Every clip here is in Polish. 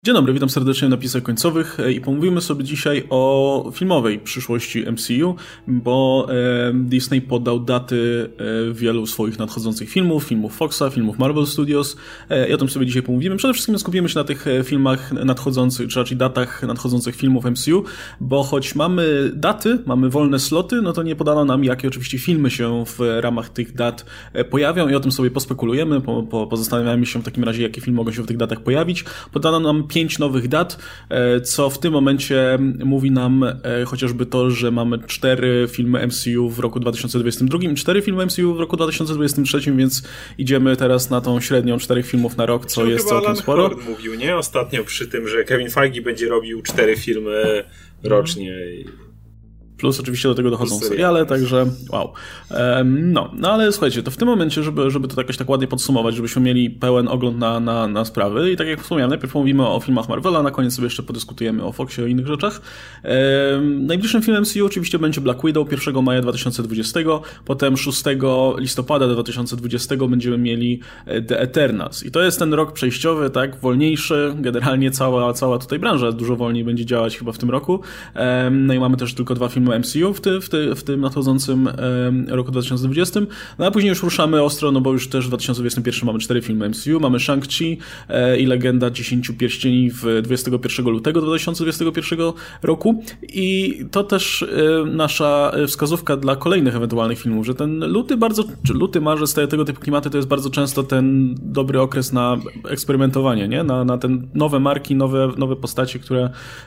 Dzień dobry, witam serdecznie na napisach końcowych i pomówimy sobie dzisiaj o filmowej przyszłości MCU, bo Disney podał daty wielu swoich nadchodzących filmów Foxa, filmów Marvel Studios i o tym sobie dzisiaj pomówimy. Przede wszystkim skupimy się na tych filmach nadchodzących, czy raczej datach nadchodzących filmów MCU, bo choć mamy daty, mamy wolne sloty, no to nie podano nam, jakie oczywiście filmy się w ramach tych dat pojawią i o tym sobie pospekulujemy, pozastanawiamy się w takim razie, jakie filmy mogą się w tych datach pojawić. Podano nam 5 nowych dat, co w tym momencie mówi nam chociażby to, że mamy 4 filmy MCU w roku 2022 i 4 filmy MCU w roku 2023, więc idziemy teraz na tą średnią 4 filmów na rok, co jest całkiem sporo. Alan Horn mówił, nie? Ostatnio przy tym, że Kevin Feige będzie robił 4 filmy rocznie. Plus oczywiście do tego dochodzą seriale, także wow. No ale słuchajcie, to w tym momencie, żeby to jakoś tak ładnie podsumować, żebyśmy mieli pełen ogląd na sprawy i tak jak wspomniałem, najpierw mówimy o filmach Marvela, na koniec sobie jeszcze podyskutujemy o Foxie, o innych rzeczach. Najbliższym filmem MCU oczywiście będzie Black Widow 1 maja 2020, potem 6 listopada 2020 będziemy mieli The Eternals. I to jest ten rok przejściowy, tak, wolniejszy, generalnie cała tutaj branża dużo wolniej będzie działać chyba w tym roku. No i mamy też tylko 2 filmy MCU w tym nadchodzącym roku 2020. No a później już ruszamy ostro, no bo już też w 2021 mamy 4 filmy MCU. Mamy Shang-Chi i Legenda 10 Pierścieni w 21 lutego 2021 roku. I to też nasza wskazówka dla kolejnych ewentualnych filmów, że ten luty, marzec, tego typu klimaty to jest bardzo często ten dobry okres na eksperymentowanie, nie? Na ten nowe marki, nowe postacie, które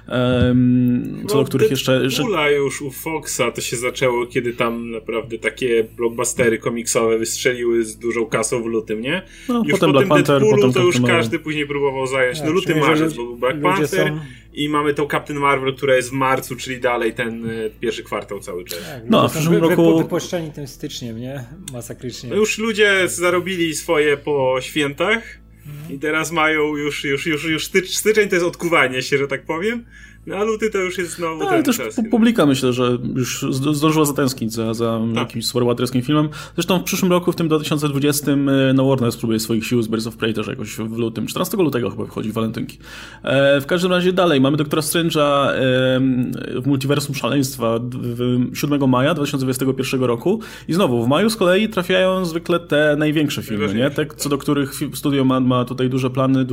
co do których jeszcze już u Foxa to się zaczęło, kiedy tam naprawdę takie blockbustery komiksowe wystrzeliły z dużą kasą w lutym, nie? No, już potem po Black tym Panther, Deadpoolu to już każdy później próbował zająć. Tak, no luty, marzec, bo był Black Panther i mamy tą Captain Marvel, która jest w marcu, czyli dalej ten pierwszy kwartał cały czas. Tak, no a w przyszłym roku wypuszczeni tym styczniem, nie? Masakrycznie. No już ludzie zarobili swoje po świętach i teraz mają już styczeń to jest odkuwanie się, że tak powiem. No a luty to już jest znowu ten ale też czas. publika myślę, że już zdążyła zatęsknić za jakimś superbohaterskim filmem. Zresztą w przyszłym roku, w tym 2020 no Warner spróbuje swoich sił z Birds of Prey też jakoś w lutym. 14 lutego chyba wychodzi walentynki. W każdym razie dalej. Mamy Doktora Strange'a w Multiversum Szaleństwa 7 maja 2021 roku i znowu w maju z kolei trafiają zwykle te największe filmy, nie? Te, co do których studio ma tutaj duże plany,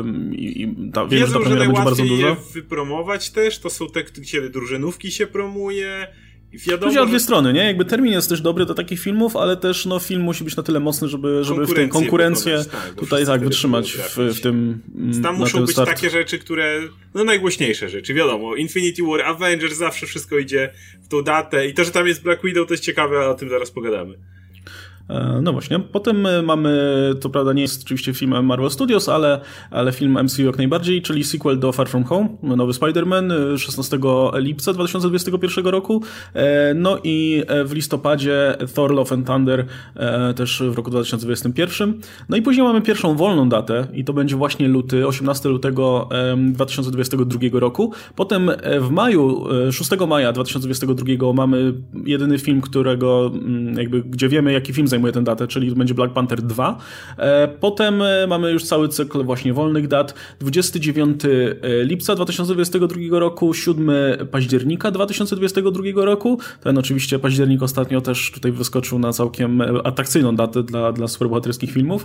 wiem, że ta premiera będzie bardzo duża. Wypromować też, to są te, gdzie drużynówki się promuje. I wiadomo, tu działa dwie strony, nie? Jakby termin jest też dobry do takich filmów, ale też no, film musi być na tyle mocny, żeby w tej konkurencję tutaj tak wytrzymać w tym. Tam muszą być start. takie rzeczy, które. No najgłośniejsze rzeczy, wiadomo. Infinity War, Avengers, zawsze wszystko idzie w tą datę. I to, że tam jest Black Widow, to jest ciekawe, ale o tym zaraz pogadamy. No właśnie. Potem mamy, to prawda nie jest oczywiście film Marvel Studios, ale film MCU jak najbardziej, czyli sequel do Far From Home, nowy Spider-Man 16 lipca 2021 roku. No i w listopadzie Thor Love and Thunder też w roku 2021. No i później mamy pierwszą wolną datę i to będzie właśnie luty, 18 lutego 2022 roku. Potem w maju, 6 maja 2022 mamy jedyny film, gdzie wiemy jaki film zajmuje tę datę, czyli będzie Black Panther 2. Potem mamy już cały cykl właśnie wolnych dat. 29 lipca 2022 roku, 7 października 2022 roku. Ten oczywiście październik ostatnio też tutaj wyskoczył na całkiem atrakcyjną datę dla superbohaterskich filmów.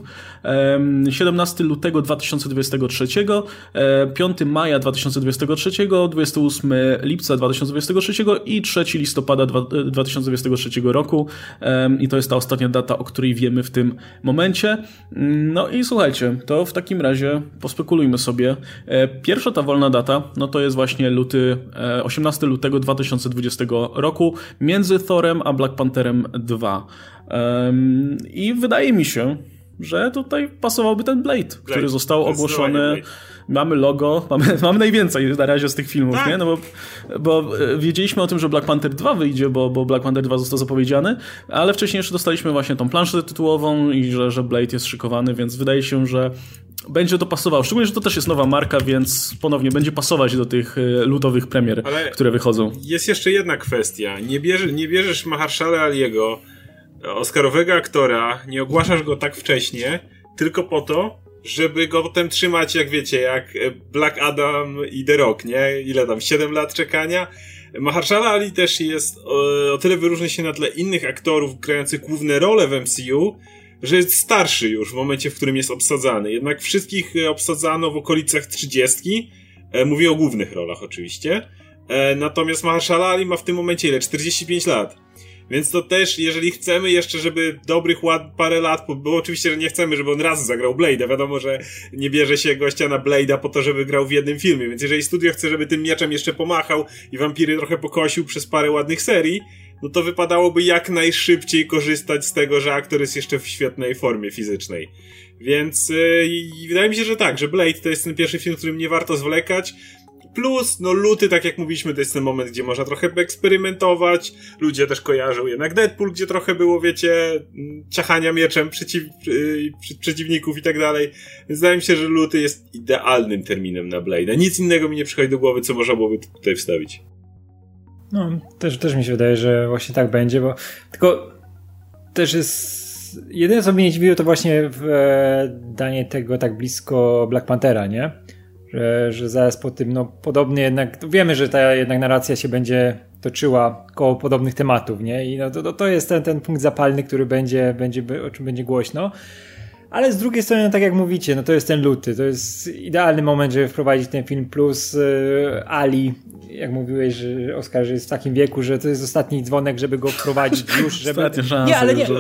17 lutego 2023, 5 maja 2023, 28 lipca 2023 i 3 listopada 2023 roku. I to jest ta ostatnia data, o której wiemy w tym momencie. No i słuchajcie, to w takim razie pospekulujmy sobie. Pierwsza ta wolna data, no to jest właśnie 18 lutego 2020 roku między Thorem a Black Pantherem 2. I wydaje mi się, że tutaj pasowałby ten Blade, który został ogłoszony. Mamy logo, mamy najwięcej na razie z tych filmów, tak. Nie? No bo wiedzieliśmy o tym, że Black Panther 2 wyjdzie, bo Black Panther 2 został zapowiedziany, ale wcześniej jeszcze dostaliśmy właśnie tą planszę tytułową i że Blade jest szykowany, więc wydaje się, że będzie to pasowało. Szczególnie, że to też jest nowa marka, więc ponownie będzie pasować do tych lutowych premier, które wychodzą. Jest jeszcze jedna kwestia. Nie bierzesz Mahershala Aliego, oscarowego aktora, nie ogłaszasz go tak wcześnie, tylko po to, żeby go potem trzymać, jak wiecie, jak Black Adam i The Rock, nie? Ile tam, 7 lat czekania? Mahershala Ali też jest, o tyle wyróżnia się na tle innych aktorów grających główne role w MCU, że jest starszy już w momencie, w którym jest obsadzany. Jednak wszystkich obsadzano w okolicach 30. Mówię o głównych rolach oczywiście. Natomiast Mahershala Ali ma w tym momencie ile? 45 lat. Więc to też, jeżeli chcemy jeszcze, żeby dobrych parę lat, bo oczywiście, że nie chcemy, żeby on raz zagrał Blade'a. Wiadomo, że nie bierze się gościa na Blade'a po to, żeby grał w jednym filmie. Więc jeżeli studio chce, żeby tym mieczem jeszcze pomachał i wampiry trochę pokosił przez parę ładnych serii, no to wypadałoby jak najszybciej korzystać z tego, że aktor jest jeszcze w świetnej formie fizycznej. Więc wydaje mi się, że tak, że Blade to jest ten pierwszy film, w którym nie warto zwlekać. Plus, no luty, tak jak mówiliśmy, to jest ten moment, gdzie można trochę eksperymentować. Ludzie też kojarzą jednak Deadpool, gdzie trochę było, wiecie, ciachania mieczem przeciwników i tak dalej. Więc wydaje mi się, że luty jest idealnym terminem na Blade'a. Nic innego mi nie przychodzi do głowy, co można byłoby tutaj wstawić. No, też mi się wydaje, że właśnie tak będzie, bo tylko też jest... Jedyne, co mnie nie dziwiło, to właśnie danie tego tak blisko Black Panthera, nie? Że zaraz po tym, no podobnie jednak, wiemy, że ta jednak narracja się będzie toczyła koło podobnych tematów, nie? I no to jest ten punkt zapalny, który o czym będzie głośno. Ale z drugiej strony, no tak jak mówicie, no to jest ten luty, to jest idealny moment, żeby wprowadzić ten film, plus Ali, jak mówiłeś, że Oskar, że jest w takim wieku, że to jest ostatni dzwonek, żeby go wprowadzić już, żeby... Nie, ale nie,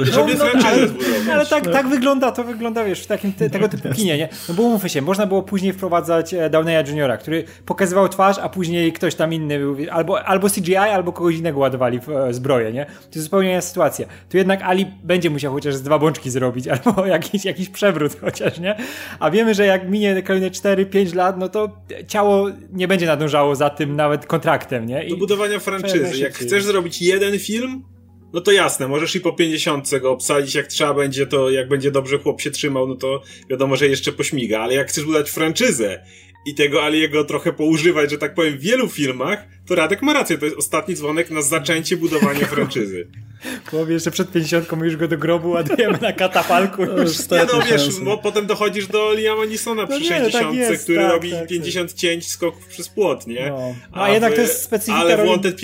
ale tak wygląda, to wygląda, wiesz, w takim tego typu kinie, nie? No bo umówmy się, można było później wprowadzać Downeya Juniora, który pokazywał twarz, a później ktoś tam inny był, albo CGI, albo kogoś innego ładowali w zbroję, nie? To jest zupełnie inna sytuacja. Tu jednak Ali będzie musiał chociaż 2 bączki zrobić, albo jakiś przewrót chociaż, nie? A wiemy, że jak minie kolejne 4-5 lat, no to ciało nie będzie nadążało za tym nawet kontraktem, nie? Do budowania franczyzy. Jak chcesz zrobić jeden film, no to jasne, możesz i po 50 go obsadzić, jak trzeba będzie, to jak będzie dobrze chłop się trzymał, no to wiadomo, że jeszcze pośmiga, ale jak chcesz budować franczyzę i tego Aliego trochę poużywać, że tak powiem, w wielu filmach, to Radek ma rację, to jest ostatni dzwonek na zaczęcie budowania franczyzy. Chłopie, jeszcze przed 50 my już go do grobu ładujemy na katafalku. Nie no, wiesz, bo potem dochodzisz do Liama Neesona przy 60, tak jest, który robi 50 cięć skoków przez płot, nie? No. A jednak to jest specyfika. Ale w Wanted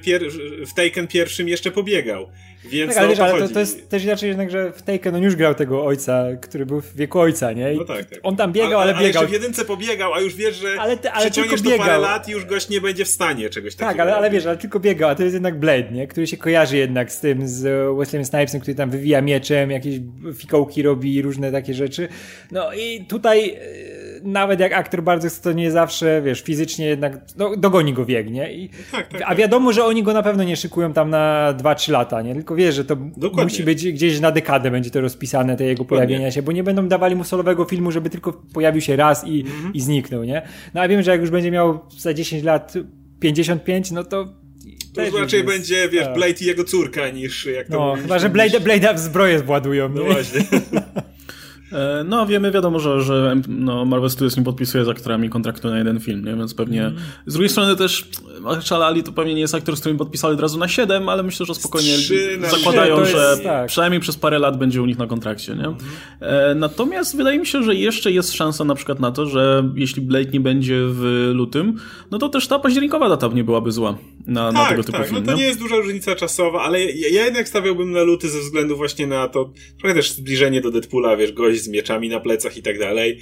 w Taken pierwszym jeszcze pobiegał. Więc tak, ale wiesz, ale to jest też inaczej jednak, że w Taken on już grał tego ojca, który był w wieku ojca, nie? I no tak. On tam biegał, ale biegał. Ale jeszcze w jedynce pobiegał, a już wiesz, że przyciągniesz to parę lat i już gość nie będzie w stanie czegoś takiego. Tak, ale wiesz, ale tylko biegał, a to jest jednak Blade, nie? Który się kojarzy jednak z tym, z Wesleyem Snipesem, który tam wywija mieczem, jakieś fikołki robi, różne takie rzeczy. No i tutaj nawet jak aktor bardzo chce, to nie zawsze, wiesz, fizycznie jednak dogoni go wiek, nie? A wiadomo, że oni go na pewno nie szykują tam na 2-3 lata, nie? Tylko wiesz, że to musi być gdzieś na dekadę będzie to rozpisane, te jego pojawienia się, bo nie będą dawali mu solowego filmu, żeby tylko pojawił się raz i zniknął, nie? No a wiem, że jak już będzie miał za 10 lat 55, no to to raczej będzie, wiesz, Blade i jego córka niż jak to no, chyba, że Blade'a w zbroję władują. No właśnie. No wiadomo, że Marvel Studios nie podpisuje z aktorami kontraktu na jeden film, nie? Więc pewnie z drugiej strony też Mahershala Ali to pewnie nie jest aktor, z którym podpisali od razu na 7, ale myślę, że spokojnie zakładają, że przynajmniej przez parę lat będzie u nich na kontrakcie, nie? Natomiast wydaje mi się, że jeszcze jest szansa na przykład na to, że jeśli Blade nie będzie w lutym, no to też ta październikowa data nie byłaby zła na tego typu film. No to nie jest duża różnica czasowa, ale ja jednak stawiałbym na luty ze względu właśnie na to, trochę też zbliżenie do Deadpoola, wiesz, gość z mieczami na plecach i tak dalej.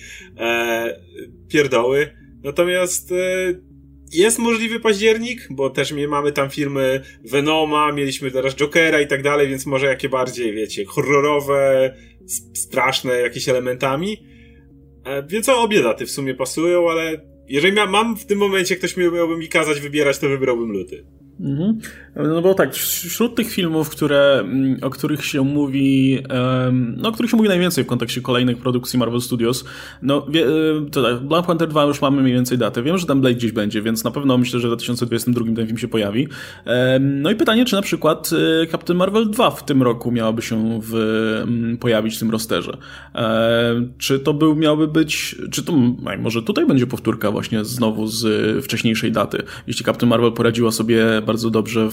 Pierdoły. Natomiast jest możliwy październik, bo też mamy tam filmy Venoma, mieliśmy teraz Jokera i tak dalej, więc może jakie bardziej, wiecie, horrorowe, straszne jakieś elementami. Więc obie daty w sumie pasują, ale jeżeli mam w tym momencie ktoś miałby mi kazać wybierać, to wybrałbym luty. Mhm. No bo tak, wśród tych filmów, o których się mówi, o których się mówi najwięcej w kontekście kolejnych produkcji Marvel Studios, to tak, Black Panther 2 już mamy mniej więcej datę. Wiem, że tam Blade gdzieś będzie, więc na pewno myślę, że w 2022 ten film się pojawi. No i pytanie, czy na przykład Captain Marvel 2 w tym roku miałaby się pojawić w tym rosterze. Czy to miałby być, może tutaj będzie powtórka właśnie znowu z wcześniejszej daty, jeśli Captain Marvel poradziła sobie bardzo dobrze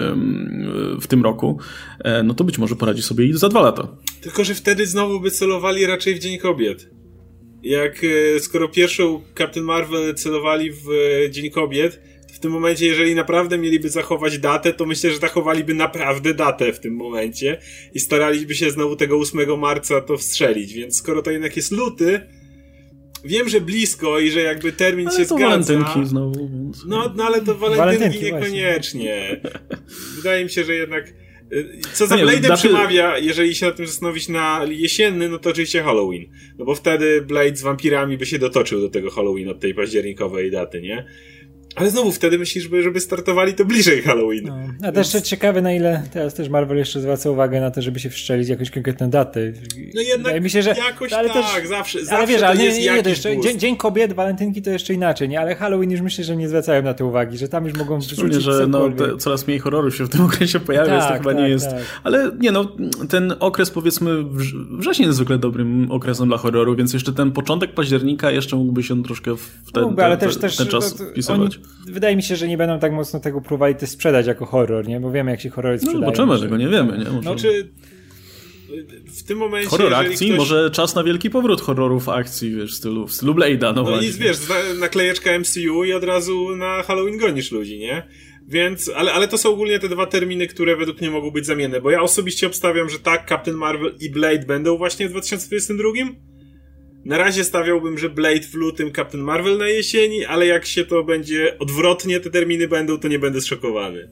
w tym roku, no to być może poradzi sobie i za 2 lata. Tylko że wtedy znowu by celowali raczej w Dzień Kobiet. skoro pierwszą Captain Marvel celowali w Dzień Kobiet, w tym momencie, jeżeli naprawdę mieliby zachować datę, to myślę, że zachowaliby naprawdę datę w tym momencie i staraliby się znowu tego 8 marca to wstrzelić, więc skoro to jednak jest luty, wiem, że blisko i że jakby termin ale się to zgadza. Walentynki znowu. Więc... No ale to walentynki niekoniecznie. Wydaje mi się, że jednak co za Blade'em przemawia, jeżeli się na tym zastanowić na jesienny, no to oczywiście Halloween. No bo wtedy Blade z wampirami by się dotoczył do tego Halloween od tej październikowej daty, nie? Ale znowu wtedy myślisz, żeby startowali to bliżej Halloween. No. A też ciekawe, na ile teraz też Marvel jeszcze zwraca uwagę na to, żeby się wszczelić jakąś konkretną datę. No jednak myślę, że, jakoś ale tak, też, zawsze ale wiesz, to ale jest nie, to jakiś jeszcze Dzień Kobiet, walentynki to jeszcze inaczej, nie? Ale Halloween już myślę, że nie zwracają na to uwagi, że tam już mogą wrzucić że coraz mniej horrorów się w tym okresie pojawia, więc to chyba nie jest. Tak. Ale nie no, ten okres powiedzmy wrzesień jest zwykle dobrym okresem dla horroru, więc jeszcze ten początek października jeszcze mógłby się troszkę w ten czas wpisywać. Wydaje mi się, że nie będą tak mocno tego próbowali też sprzedać jako horror, nie? Bo wiemy, jak się horrory sprzedają. No zobaczymy, tego nie wiemy, nie? Może... Znaczy, w tym momencie... Horror akcji? Ktoś... Może czas na wielki powrót horrorów akcji, wiesz, w stylu Blade'a. No i wiesz, naklejeczka MCU i od razu na Halloween gonisz ludzi, nie? Więc, ale to są ogólnie te dwa terminy, które według mnie mogą być zamienne, bo ja osobiście obstawiam, że tak, Captain Marvel i Blade będą właśnie w 2022. Na razie stawiałbym, że Blade w lutym, Captain Marvel na jesieni, ale jak się to będzie odwrotnie, te terminy będą, to nie będę zszokowany.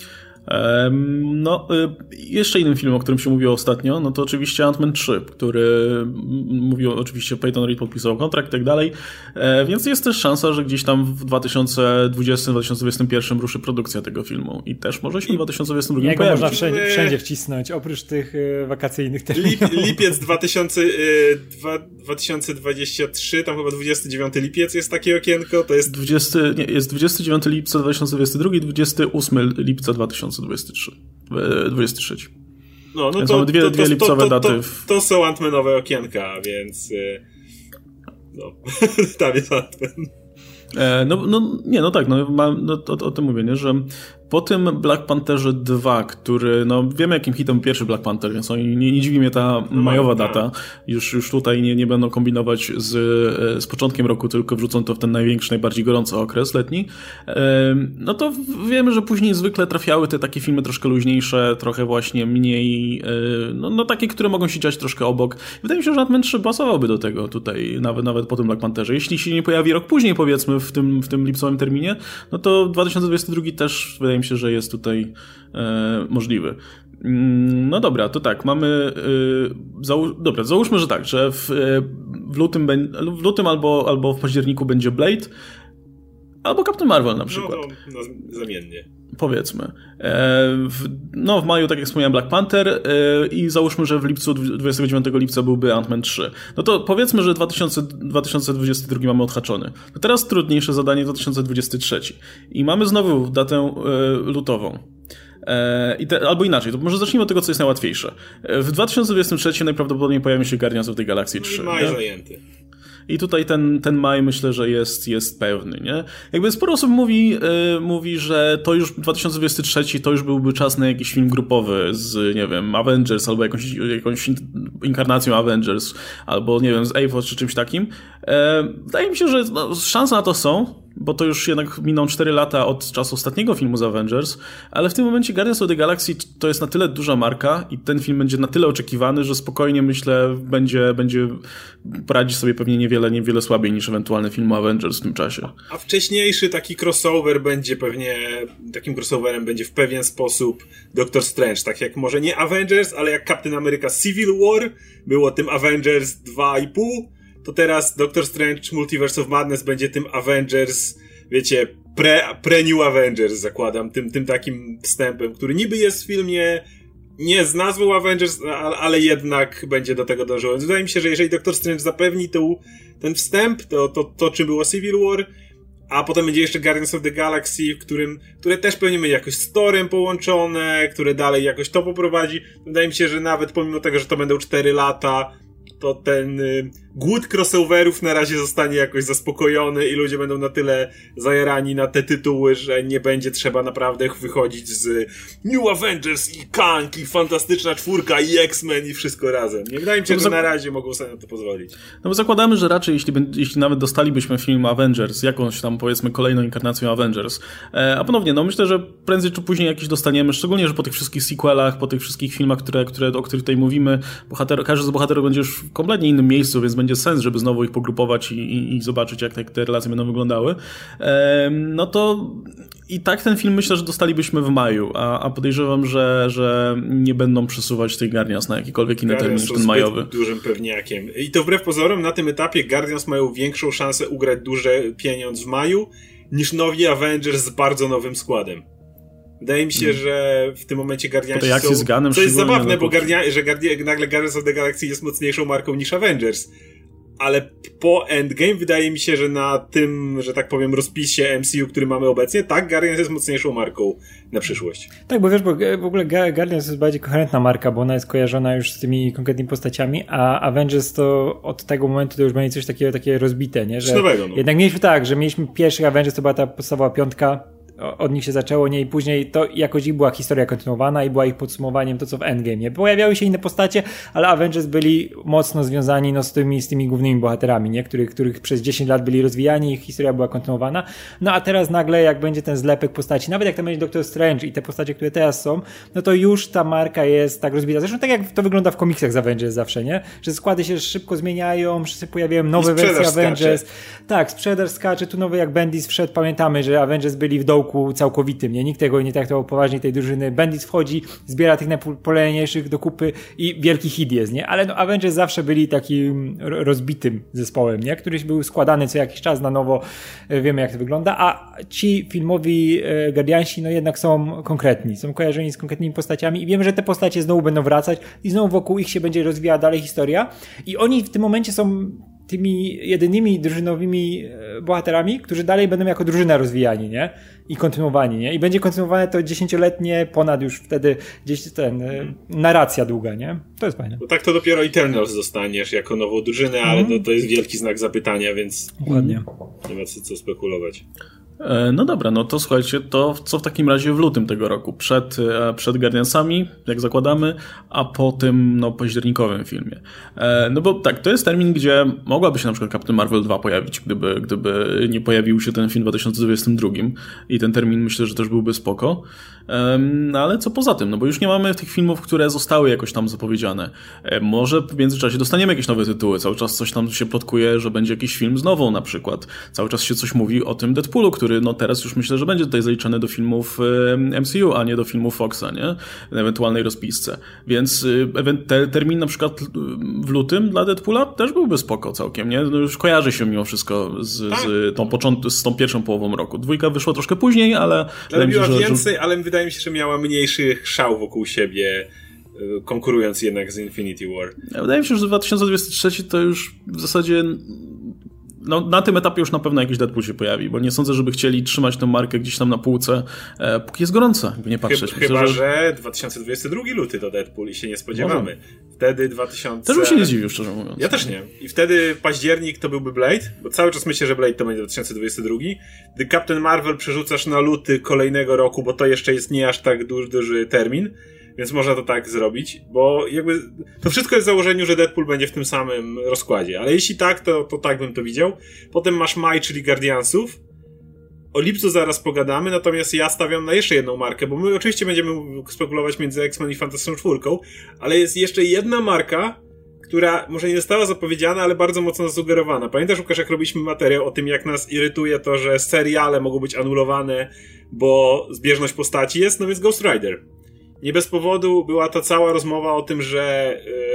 Jeszcze innym film, o którym się mówiło ostatnio, no to oczywiście Ant-Man 3, który mówił, oczywiście Peyton Reed podpisał kontrakt i tak dalej, więc jest też szansa, że gdzieś tam w 2020-2021 ruszy produkcja tego filmu i też może się w 2022 pojawić. Jak można wszędzie wcisnąć, oprócz tych wakacyjnych terminów. Lipiec 2023, tam chyba 29 lipiec jest takie okienko, to jest... jest 29 lipca 2022 i 28 lipca 2023. No więc mamy dwie lipcowe daty. To są Ant-Manowe okienka, więc tam jest Ant-Man. O tym mówię, nie? Że po tym Black Pantherze 2, który, wiemy jakim hitem pierwszy Black Panther, więc nie dziwi mnie ta majowa data. Już tutaj nie będą kombinować z początkiem roku, tylko wrzucą to w ten największy, najbardziej gorący okres letni. No to wiemy, że później zwykle trafiały te takie filmy troszkę luźniejsze, trochę właśnie mniej, takie, które mogą się dziać troszkę obok. Wydaje mi się, że Ant-Man 3 pasowałby do tego tutaj, nawet po tym Black Pantherze. Jeśli się nie pojawi rok później, powiedzmy, w tym lipcowym terminie, no to 2022 też wydaje mi się, że jest tutaj możliwy. No dobra, to tak, mamy... załóżmy, że tak, że w lutym albo w październiku będzie Blade, albo Captain Marvel na przykład. No zamiennie. Powiedzmy. W maju, tak jak wspomniałem, Black Panther i załóżmy, że w lipcu, 29 lipca byłby Ant-Man 3. No to powiedzmy, że 2022 mamy odhaczony. To teraz trudniejsze zadanie 2023. I mamy znowu datę lutową. Albo inaczej, to może zacznijmy od tego, co jest najłatwiejsze. W 2023 najprawdopodobniej pojawi się Guardians of the Galaxy 3. Maj zajęty. I tutaj ten maj myślę, że jest pewny, nie? Jakby sporo osób mówi, że to już 2023 to już byłby czas na jakiś film grupowy z, nie wiem, Avengers albo jakąś inkarnacją Avengers, albo, nie wiem, z Avengers czy czymś takim. Wydaje mi się, że szanse na to są, bo to już jednak miną 4 lata od czasu ostatniego filmu z Avengers, ale w tym momencie Guardians of the Galaxy to jest na tyle duża marka i ten film będzie na tyle oczekiwany, że spokojnie, myślę, będzie poradzi sobie pewnie niewiele słabiej niż ewentualny film Avengers w tym czasie. A wcześniejszy taki crossover będzie pewnie, takim crossoverem będzie w pewien sposób Doctor Strange, tak jak może nie Avengers, ale jak Captain America Civil War było tym Avengers 2,5, to teraz Doctor Strange Multiverse of Madness będzie tym Avengers, wiecie, pre-New Avengers, zakładam, tym takim wstępem, który niby jest w filmie nie z nazwą Avengers, ale jednak będzie do tego dążył. Więc wydaje mi się, że jeżeli Doctor Strange zapewni ten wstęp, to czym było Civil War, a potem będzie jeszcze Guardians of the Galaxy, które też pewnie będzie jakoś z Thorem połączone, które dalej jakoś to poprowadzi. Wydaje mi się, że nawet pomimo tego, że to będą 4 lata, to ten głód crossoverów na razie zostanie jakoś zaspokojony i ludzie będą na tyle zajarani na te tytuły, że nie będzie trzeba naprawdę wychodzić z New Avengers i Kang i Fantastyczna Czwórka i X-Men i wszystko razem. Nie wydaje mi się, że na razie mogą sobie na to pozwolić. No bo zakładamy, że raczej jeśli nawet dostalibyśmy film Avengers, jakąś tam powiedzmy kolejną inkarnacją Avengers, a ponownie, no myślę, że prędzej czy później jakiś dostaniemy, szczególnie, że po tych wszystkich sequelach, po tych wszystkich filmach, o których tutaj mówimy, każdy z bohaterów będzie już w kompletnie innym miejscu, więc będzie sens, żeby znowu ich pogrupować i zobaczyć, jak te relacje będą wyglądały. No to i tak ten film myślę, że dostalibyśmy w maju, a podejrzewam, że nie będą przesuwać tych Guardians na jakikolwiek inny termin niż ten majowy. Dużym pewniakiem. I to wbrew pozorom na tym etapie Guardians mają większą szansę ugrać duży pieniądz w maju niż nowi Avengers z bardzo nowym składem. Wydaje mi się, że w tym momencie Guardiansi są... Z Gunnem, co jest zabawne, bo nagle Guardians of the Galaxy jest mocniejszą marką niż Avengers. Ale po Endgame wydaje mi się, że na tym, że tak powiem, rozpisie MCU, który mamy obecnie, tak, Guardians jest mocniejszą marką na przyszłość. Tak, bo wiesz, bo w ogóle Guardians jest bardziej koherentna marka, bo ona jest kojarzona już z tymi konkretnymi postaciami, a Avengers to od tego momentu to już będzie coś takiego takie rozbite, nie? Że nowego, no. Jednak mieliśmy tak, że mieliśmy pierwszych Avengers, to była ta podstawowa piątka, od nich się zaczęło, nie? I później to jakoś ich była historia kontynuowana i była ich podsumowaniem to, co w Endgame, nie? Pojawiały się inne postacie, ale Avengers byli mocno związani z tymi głównymi bohaterami, nie? Których przez 10 lat byli rozwijani, ich historia była kontynuowana. No a teraz nagle, jak będzie ten zlepek postaci, nawet jak tam będzie Doctor Strange i te postacie, które teraz są, no to już ta marka jest tak rozbita. Zresztą tak jak to wygląda w komiksach z Avengers zawsze, nie? Że składy się szybko zmieniają, że się pojawiają nowe wersje Avengers. Tak, sprzedaż skacze, tu nowy jak Bendis wszedł, pamiętamy, że Avengers byli w dołku całkowitym, nie? Nikt tego nie traktował poważnie, tej drużyny. Bendis wchodzi, zbiera tych najpopularniejszych do kupy i wielki hit jest, nie? Ale no Avengers zawsze byli takim rozbitym zespołem, nie? Który był składany co jakiś czas na nowo, wiemy jak to wygląda, a ci filmowi Guardiansi no jednak są konkretni, są kojarzeni z konkretnymi postaciami i wiemy, że te postacie znowu będą wracać i znowu wokół ich się będzie rozwijała dalej historia i oni w tym momencie są tymi jedynymi drużynowymi bohaterami, którzy dalej będą jako drużyna rozwijani, nie? I kontynuowani, nie? I będzie kontynuowane to 10-letnie, ponad już wtedy gdzieś narracja długa, nie? To jest fajne. No tak to dopiero Eternals dostaniesz jako nową drużynę, ale to jest wielki znak zapytania, więc ładnie. Nie ma co spekulować. No dobra, no to słuchajcie, to co w takim razie w lutym tego roku? Przed Guardiansami, jak zakładamy, a po tym październikowym filmie. No bo tak, to jest termin, gdzie mogłaby się na przykład Captain Marvel 2 pojawić, gdyby nie pojawił się ten film w 2022 i ten termin myślę, że też byłby spoko. No ale co poza tym? No bo już nie mamy tych filmów, które zostały jakoś tam zapowiedziane. Może w międzyczasie dostaniemy jakieś nowe tytuły. Cały czas coś tam się plotkuje, że będzie jakiś film z nową na przykład. Cały czas się coś mówi o tym Deadpoolu, który teraz już myślę, że będzie tutaj zaliczony do filmów MCU, a nie do filmów Foxa, nie? W ewentualnej rozpisce. Więc termin na przykład w lutym dla Deadpoola też byłby spoko całkiem, nie? No już kojarzy się mimo wszystko z tą pierwszą połową roku. Dwójka wyszła troszkę później, ale... Robiła więcej, ale wydaje mi się, że miała mniejszy szał wokół siebie, konkurując jednak z Infinity War. Wydaje mi się, że 2023 to już w zasadzie... No, na tym etapie już na pewno jakiś Deadpool się pojawi, bo nie sądzę, żeby chcieli trzymać tę markę gdzieś tam na półce, póki jest gorąca, jakby nie patrzeć. Chyba, że 2022 luty to Deadpool i się nie spodziewamy. Może. Wtedy 2000... Też bym się nie zdziwił, szczerze mówiąc. Ja też nie. I wtedy październik to byłby Blade, bo cały czas myślę, że Blade to będzie 2022. Gdy Captain Marvel przerzucasz na luty kolejnego roku, bo to jeszcze jest nie aż tak duży termin, więc można to tak zrobić, bo jakby to wszystko jest w założeniu, że Deadpool będzie w tym samym rozkładzie, ale jeśli tak, to tak bym to widział. Potem masz maj, czyli Guardiansów. O lipcu zaraz pogadamy, natomiast ja stawiam na jeszcze jedną markę, bo my oczywiście będziemy spekulować między X-Men i Fantastyczną Czwórką, ale jest jeszcze jedna marka, która może nie została zapowiedziana, ale bardzo mocno zasugerowana. Pamiętasz, Łukasz, jak robiliśmy materiał o tym, jak nas irytuje to, że seriale mogą być anulowane, bo zbieżność postaci jest? No więc Ghost Rider. Nie bez powodu była ta cała rozmowa o tym, że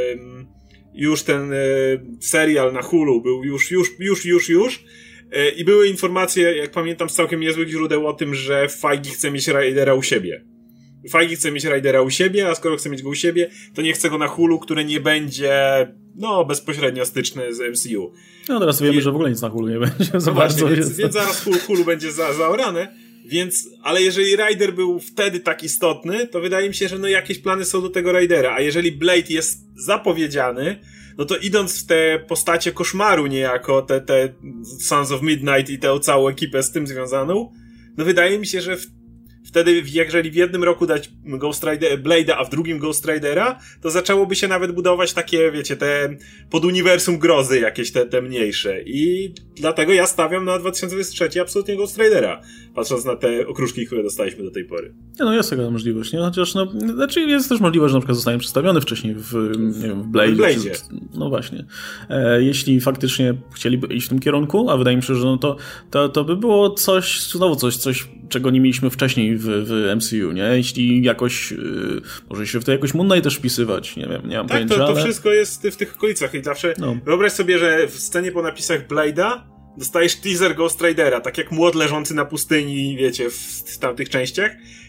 już ten serial na Hulu był już i były informacje, jak pamiętam, z całkiem niezłych źródeł o tym, że Feige chce mieć Rydera u siebie. Feige chce mieć Rydera u siebie, a skoro chce mieć go u siebie, to nie chce go na Hulu, które nie będzie bezpośrednio styczne z MCU. No teraz wiemy, że w ogóle nic na Hulu nie będzie. Więc zaraz Hulu będzie zaorane. Więc, ale jeżeli Rider był wtedy tak istotny, to wydaje mi się, że no jakieś plany są do tego Ridera, a jeżeli Blade jest zapowiedziany, no to idąc w te postacie koszmaru niejako, te Sons of Midnight i tę całą ekipę z tym związaną, no wydaje mi się, że wtedy, jeżeli w jednym roku dać Ghost Rider, Blade'a, a w drugim Ghost Ridera, to zaczęłoby się nawet budować takie, wiecie, te poduniwersum grozy jakieś, te mniejsze. I dlatego ja stawiam na 2023 absolutnie Ghost Ridera, patrząc na te okruszki, które dostaliśmy do tej pory. No jest taka możliwość, nie? Chociaż znaczy jest też możliwość, że na przykład zostanie przedstawiony wcześniej nie wiem, w Blade'zie. No właśnie. Jeśli faktycznie chcieliby iść w tym kierunku, a wydaje mi się, że no to by było coś, czego nie mieliśmy wcześniej w MCU, nie? Jeśli jakoś, może się w to jakoś Moon Knight też wpisywać, nie wiem, nie mam pojęcia, to wszystko jest w tych okolicach i zawsze wyobraź sobie, że w scenie po napisach Blade'a dostajesz teaser Ghost Ridera, tak jak młot leżący na pustyni, wiecie, w tamtych częściach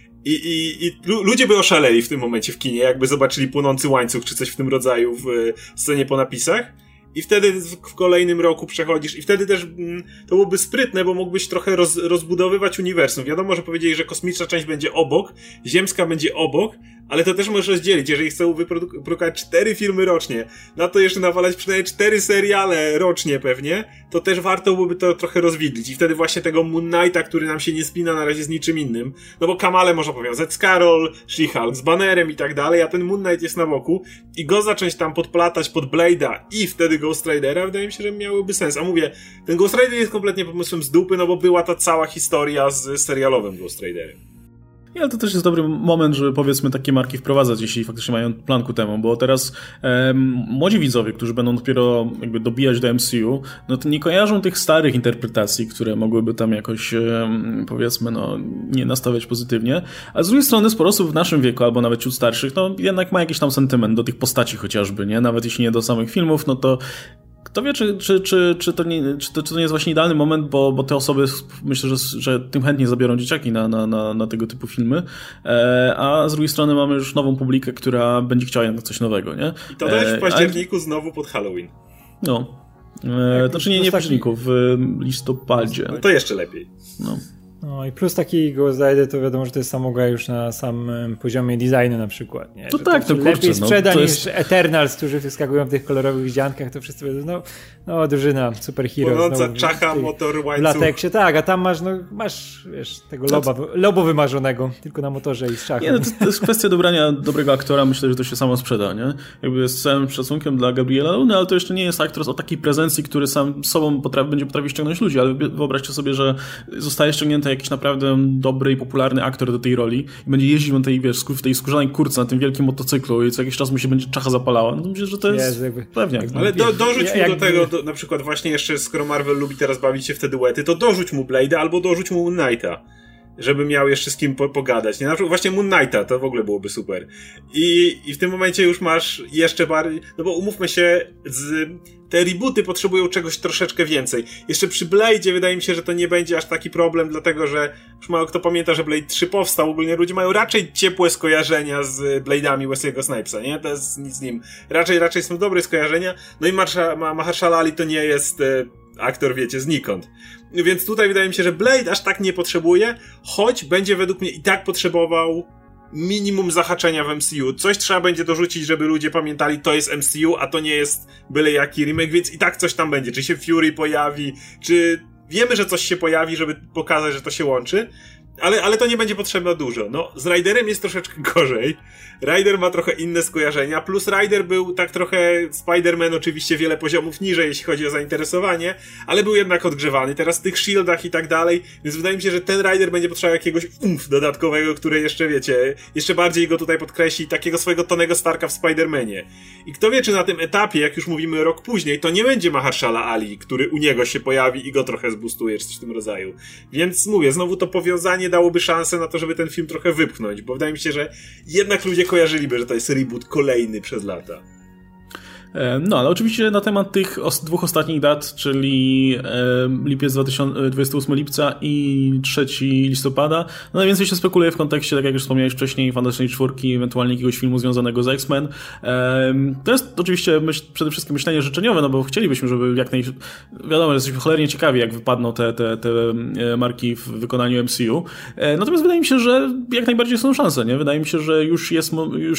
i ludzie by oszaleli w tym momencie w kinie, jakby zobaczyli płonący łańcuch czy coś w tym rodzaju w scenie po napisach. I wtedy w kolejnym roku przechodzisz i wtedy też to byłoby sprytne, bo mógłbyś trochę rozbudowywać uniwersum. Wiadomo, że powiedzieli, że kosmiczna część będzie obok, ziemska będzie obok, ale to też możesz rozdzielić. Jeżeli chcą wyprodukować 4 filmy rocznie, na to jeszcze nawalać przynajmniej 4 seriale rocznie pewnie, to też warto byłoby to trochę rozwidlić. I wtedy właśnie tego Moon Knighta, który nam się nie spina na razie z niczym innym, no bo Kamale można powiązać z Carol, She-Hulk z Bannerem i tak dalej, a ten Moon Knight jest na boku i go zacząć tam podplatać pod Blade'a i wtedy Ghost Ridera, wydaje mi się, że miałoby sens. A mówię, ten Ghost Rider jest kompletnie pomysłem z dupy, no bo była ta cała historia z serialowym Ghost Riderem. Ale to też jest dobry moment, żeby powiedzmy takie marki wprowadzać, jeśli faktycznie mają plan ku temu, bo teraz młodzi widzowie, którzy będą dopiero jakby dobijać do MCU, no to nie kojarzą tych starych interpretacji, które mogłyby tam jakoś powiedzmy, no nie nastawiać pozytywnie, a z drugiej strony sporo osób w naszym wieku, albo nawet ciut starszych, no jednak ma jakiś tam sentyment do tych postaci chociażby, nie? Nawet jeśli nie do samych filmów, no to kto wie, czy to nie jest właśnie idealny moment, bo te osoby myślę, że tym chętnie zabiorą dzieciaki na tego typu filmy, a z drugiej strony mamy już nową publikę, która będzie chciała jednak coś nowego, nie? I to też w październiku znowu pod Halloween. No. Znaczy nie w październiku, w listopadzie. No to jeszcze lepiej. No i plus taki Ghost Rider to wiadomo, że to jest samogra już na samym poziomie designu na przykład. Nie? To tak, to kurczę. Lepiej sprzeda niż Eternals, którzy wyskakują w tych kolorowych wdziankach, to wszyscy powiedzą, no drużyna, superhero. Płonąca czacha, motor, łańcuch. W lateksie, tak, a tam masz wiesz, tego lobo wymarzonego, tylko na motorze i z czachą. Nie, no to jest kwestia dobrania dobrego aktora, myślę, że to się samo sprzeda, nie? Jakby z całym szacunkiem dla Gabriela Luny, ale to jeszcze nie jest aktor o takiej prezencji, który sam sobą będzie potrafił ściągnąć ludzi, ale wyobraźcie sobie, że zostaje ściągnięty jakiś naprawdę dobry i popularny aktor do tej roli i będzie jeździć na tej, wiesz, w tej skórzanej kurtce, na tym wielkim motocyklu i co jakiś czas mu się będzie czacha zapalała. No to myślę, że to jest pewnie. Ale dorzuć mu do tego, na przykład właśnie jeszcze, skoro Marvel lubi teraz bawić się w te duety, to dorzuć mu Blade'a albo dorzuć mu Moon Knighta, żeby miał jeszcze z kim pogadać. Nie? Na przykład właśnie Moon Knighta, to w ogóle byłoby super. I w tym momencie już masz jeszcze bardziej, no bo umówmy się, te rebooty potrzebują czegoś troszeczkę więcej. Jeszcze przy Blade'zie wydaje mi się, że to nie będzie aż taki problem, dlatego że już mało kto pamięta, że Blade 3 powstał. Ogólnie ludzie mają raczej ciepłe skojarzenia z Blade'ami Wesley'ego Snipesa, nie? To jest nic z nim. Raczej są dobre skojarzenia. No i Mahershala Ali to nie jest aktor, wiecie, znikąd. Więc tutaj wydaje mi się, że Blade aż tak nie potrzebuje, choć będzie według mnie i tak potrzebował minimum zahaczenia w MCU. Coś trzeba będzie dorzucić, żeby ludzie pamiętali, to jest MCU, a to nie jest byle jaki remake, więc i tak coś tam będzie. Czy się Fury pojawi, czy wiemy, że coś się pojawi, żeby pokazać, że to się łączy, ale to nie będzie potrzebne dużo. No, z Riderem jest troszeczkę gorzej. Rider ma trochę inne skojarzenia, plus Rider był tak trochę Spider-Man oczywiście wiele poziomów niżej, jeśli chodzi o zainteresowanie, ale był jednak odgrzewany. Teraz w tych shieldach i tak dalej, więc wydaje mi się, że ten Rider będzie potrzebował jakiegoś dodatkowego, które jeszcze, wiecie, jeszcze bardziej go tutaj podkreśli, takiego swojego Tonego Starka w Spider-Manie. I kto wie, czy na tym etapie, jak już mówimy rok później, to nie będzie Mahershala Ali, który u niego się pojawi i go trochę zboostuje, czy coś w tym rodzaju. Więc mówię, znowu to powiązanie dałoby szansę na to, żeby ten film trochę wypchnąć, bo wydaje mi się, że jednak ludzie kojarzyliby, że to jest reboot kolejny przez lata. No, ale oczywiście na temat tych dwóch ostatnich dat, czyli lipiec 28 lipca i 3 listopada, no najwięcej się spekuluje w kontekście, tak jak już wspomniałeś wcześniej, Fantastycznej Czwórki, ewentualnie jakiegoś filmu związanego z X-Men. To jest oczywiście przede wszystkim myślenie życzeniowe, no bo chcielibyśmy, żeby wiadomo, że jesteśmy cholernie ciekawi, jak wypadną te marki w wykonaniu MCU. Natomiast wydaje mi się, że jak najbardziej są szanse, nie? Wydaje mi się, że już jest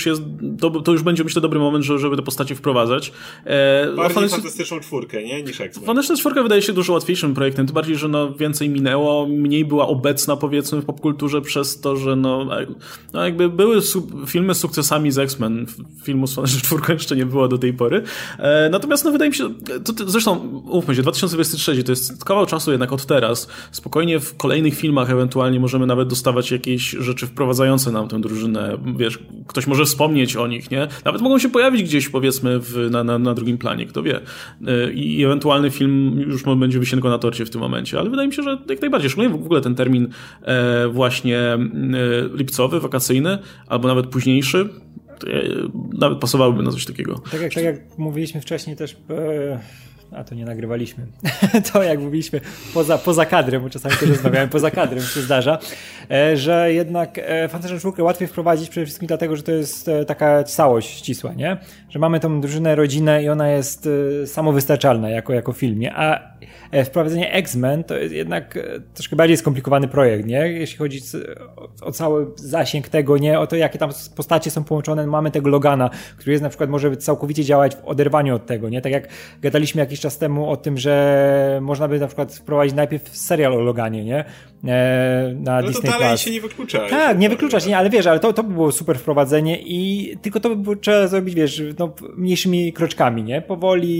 to już będzie, myślę, dobry moment, żeby te postacie wprowadzać. Bardziej Fantastyczną Czwórkę, nie? Niż X-Men. Fantastyczna Czwórka wydaje się dużo łatwiejszym projektem, tym bardziej, że więcej minęło, mniej była obecna, powiedzmy, w popkulturze przez to, że jakby były filmy z sukcesami z X-Men. Filmu z Fantastyczną Czwórką jeszcze nie było do tej pory. Natomiast wydaje mi się, zresztą umówmy się, 2023 to jest kawał czasu jednak od teraz. Spokojnie w kolejnych filmach ewentualnie możemy nawet dostawać jakieś rzeczy wprowadzające nam tę drużynę. Wiesz, ktoś może wspomnieć o nich, nie? Nawet mogą się pojawić gdzieś, powiedzmy, na drugim planie, kto wie. I ewentualny film już będzie wisienką na torcie w tym momencie, ale wydaje mi się, że jak najbardziej, szczególnie w ogóle ten termin właśnie lipcowy, wakacyjny, albo nawet późniejszy, nawet pasowałyby na coś takiego. Tak jak mówiliśmy wcześniej też, a to nie nagrywaliśmy, to jak mówiliśmy poza kadrem, bo czasami też rozmawiałem poza kadrem, się zdarza, że jednak Fantastyczną Czwórkę łatwiej wprowadzić przede wszystkim dlatego, że to jest taka całość ścisła, nie? Że mamy tą drużynę, rodzinę i ona jest samowystarczalna jako film, nie? A wprowadzenie X-Men to jest jednak troszkę bardziej skomplikowany projekt, nie? Jeśli chodzi o cały zasięg tego, nie? O to, jakie tam postacie są połączone, mamy tego Logana, który jest na przykład może całkowicie działać w oderwaniu od tego, nie? Tak jak gadaliśmy jakiś czas temu o tym, że można by na przykład wprowadzić najpierw serial o Loganie, nie? Na Disney+. No to dalej się nie wyklucza. Tak, nie wykluczasz, nie, ale wiesz, ale to by było super wprowadzenie i tylko to by było trzeba zrobić, wiesz, mniejszymi kroczkami, nie? Powoli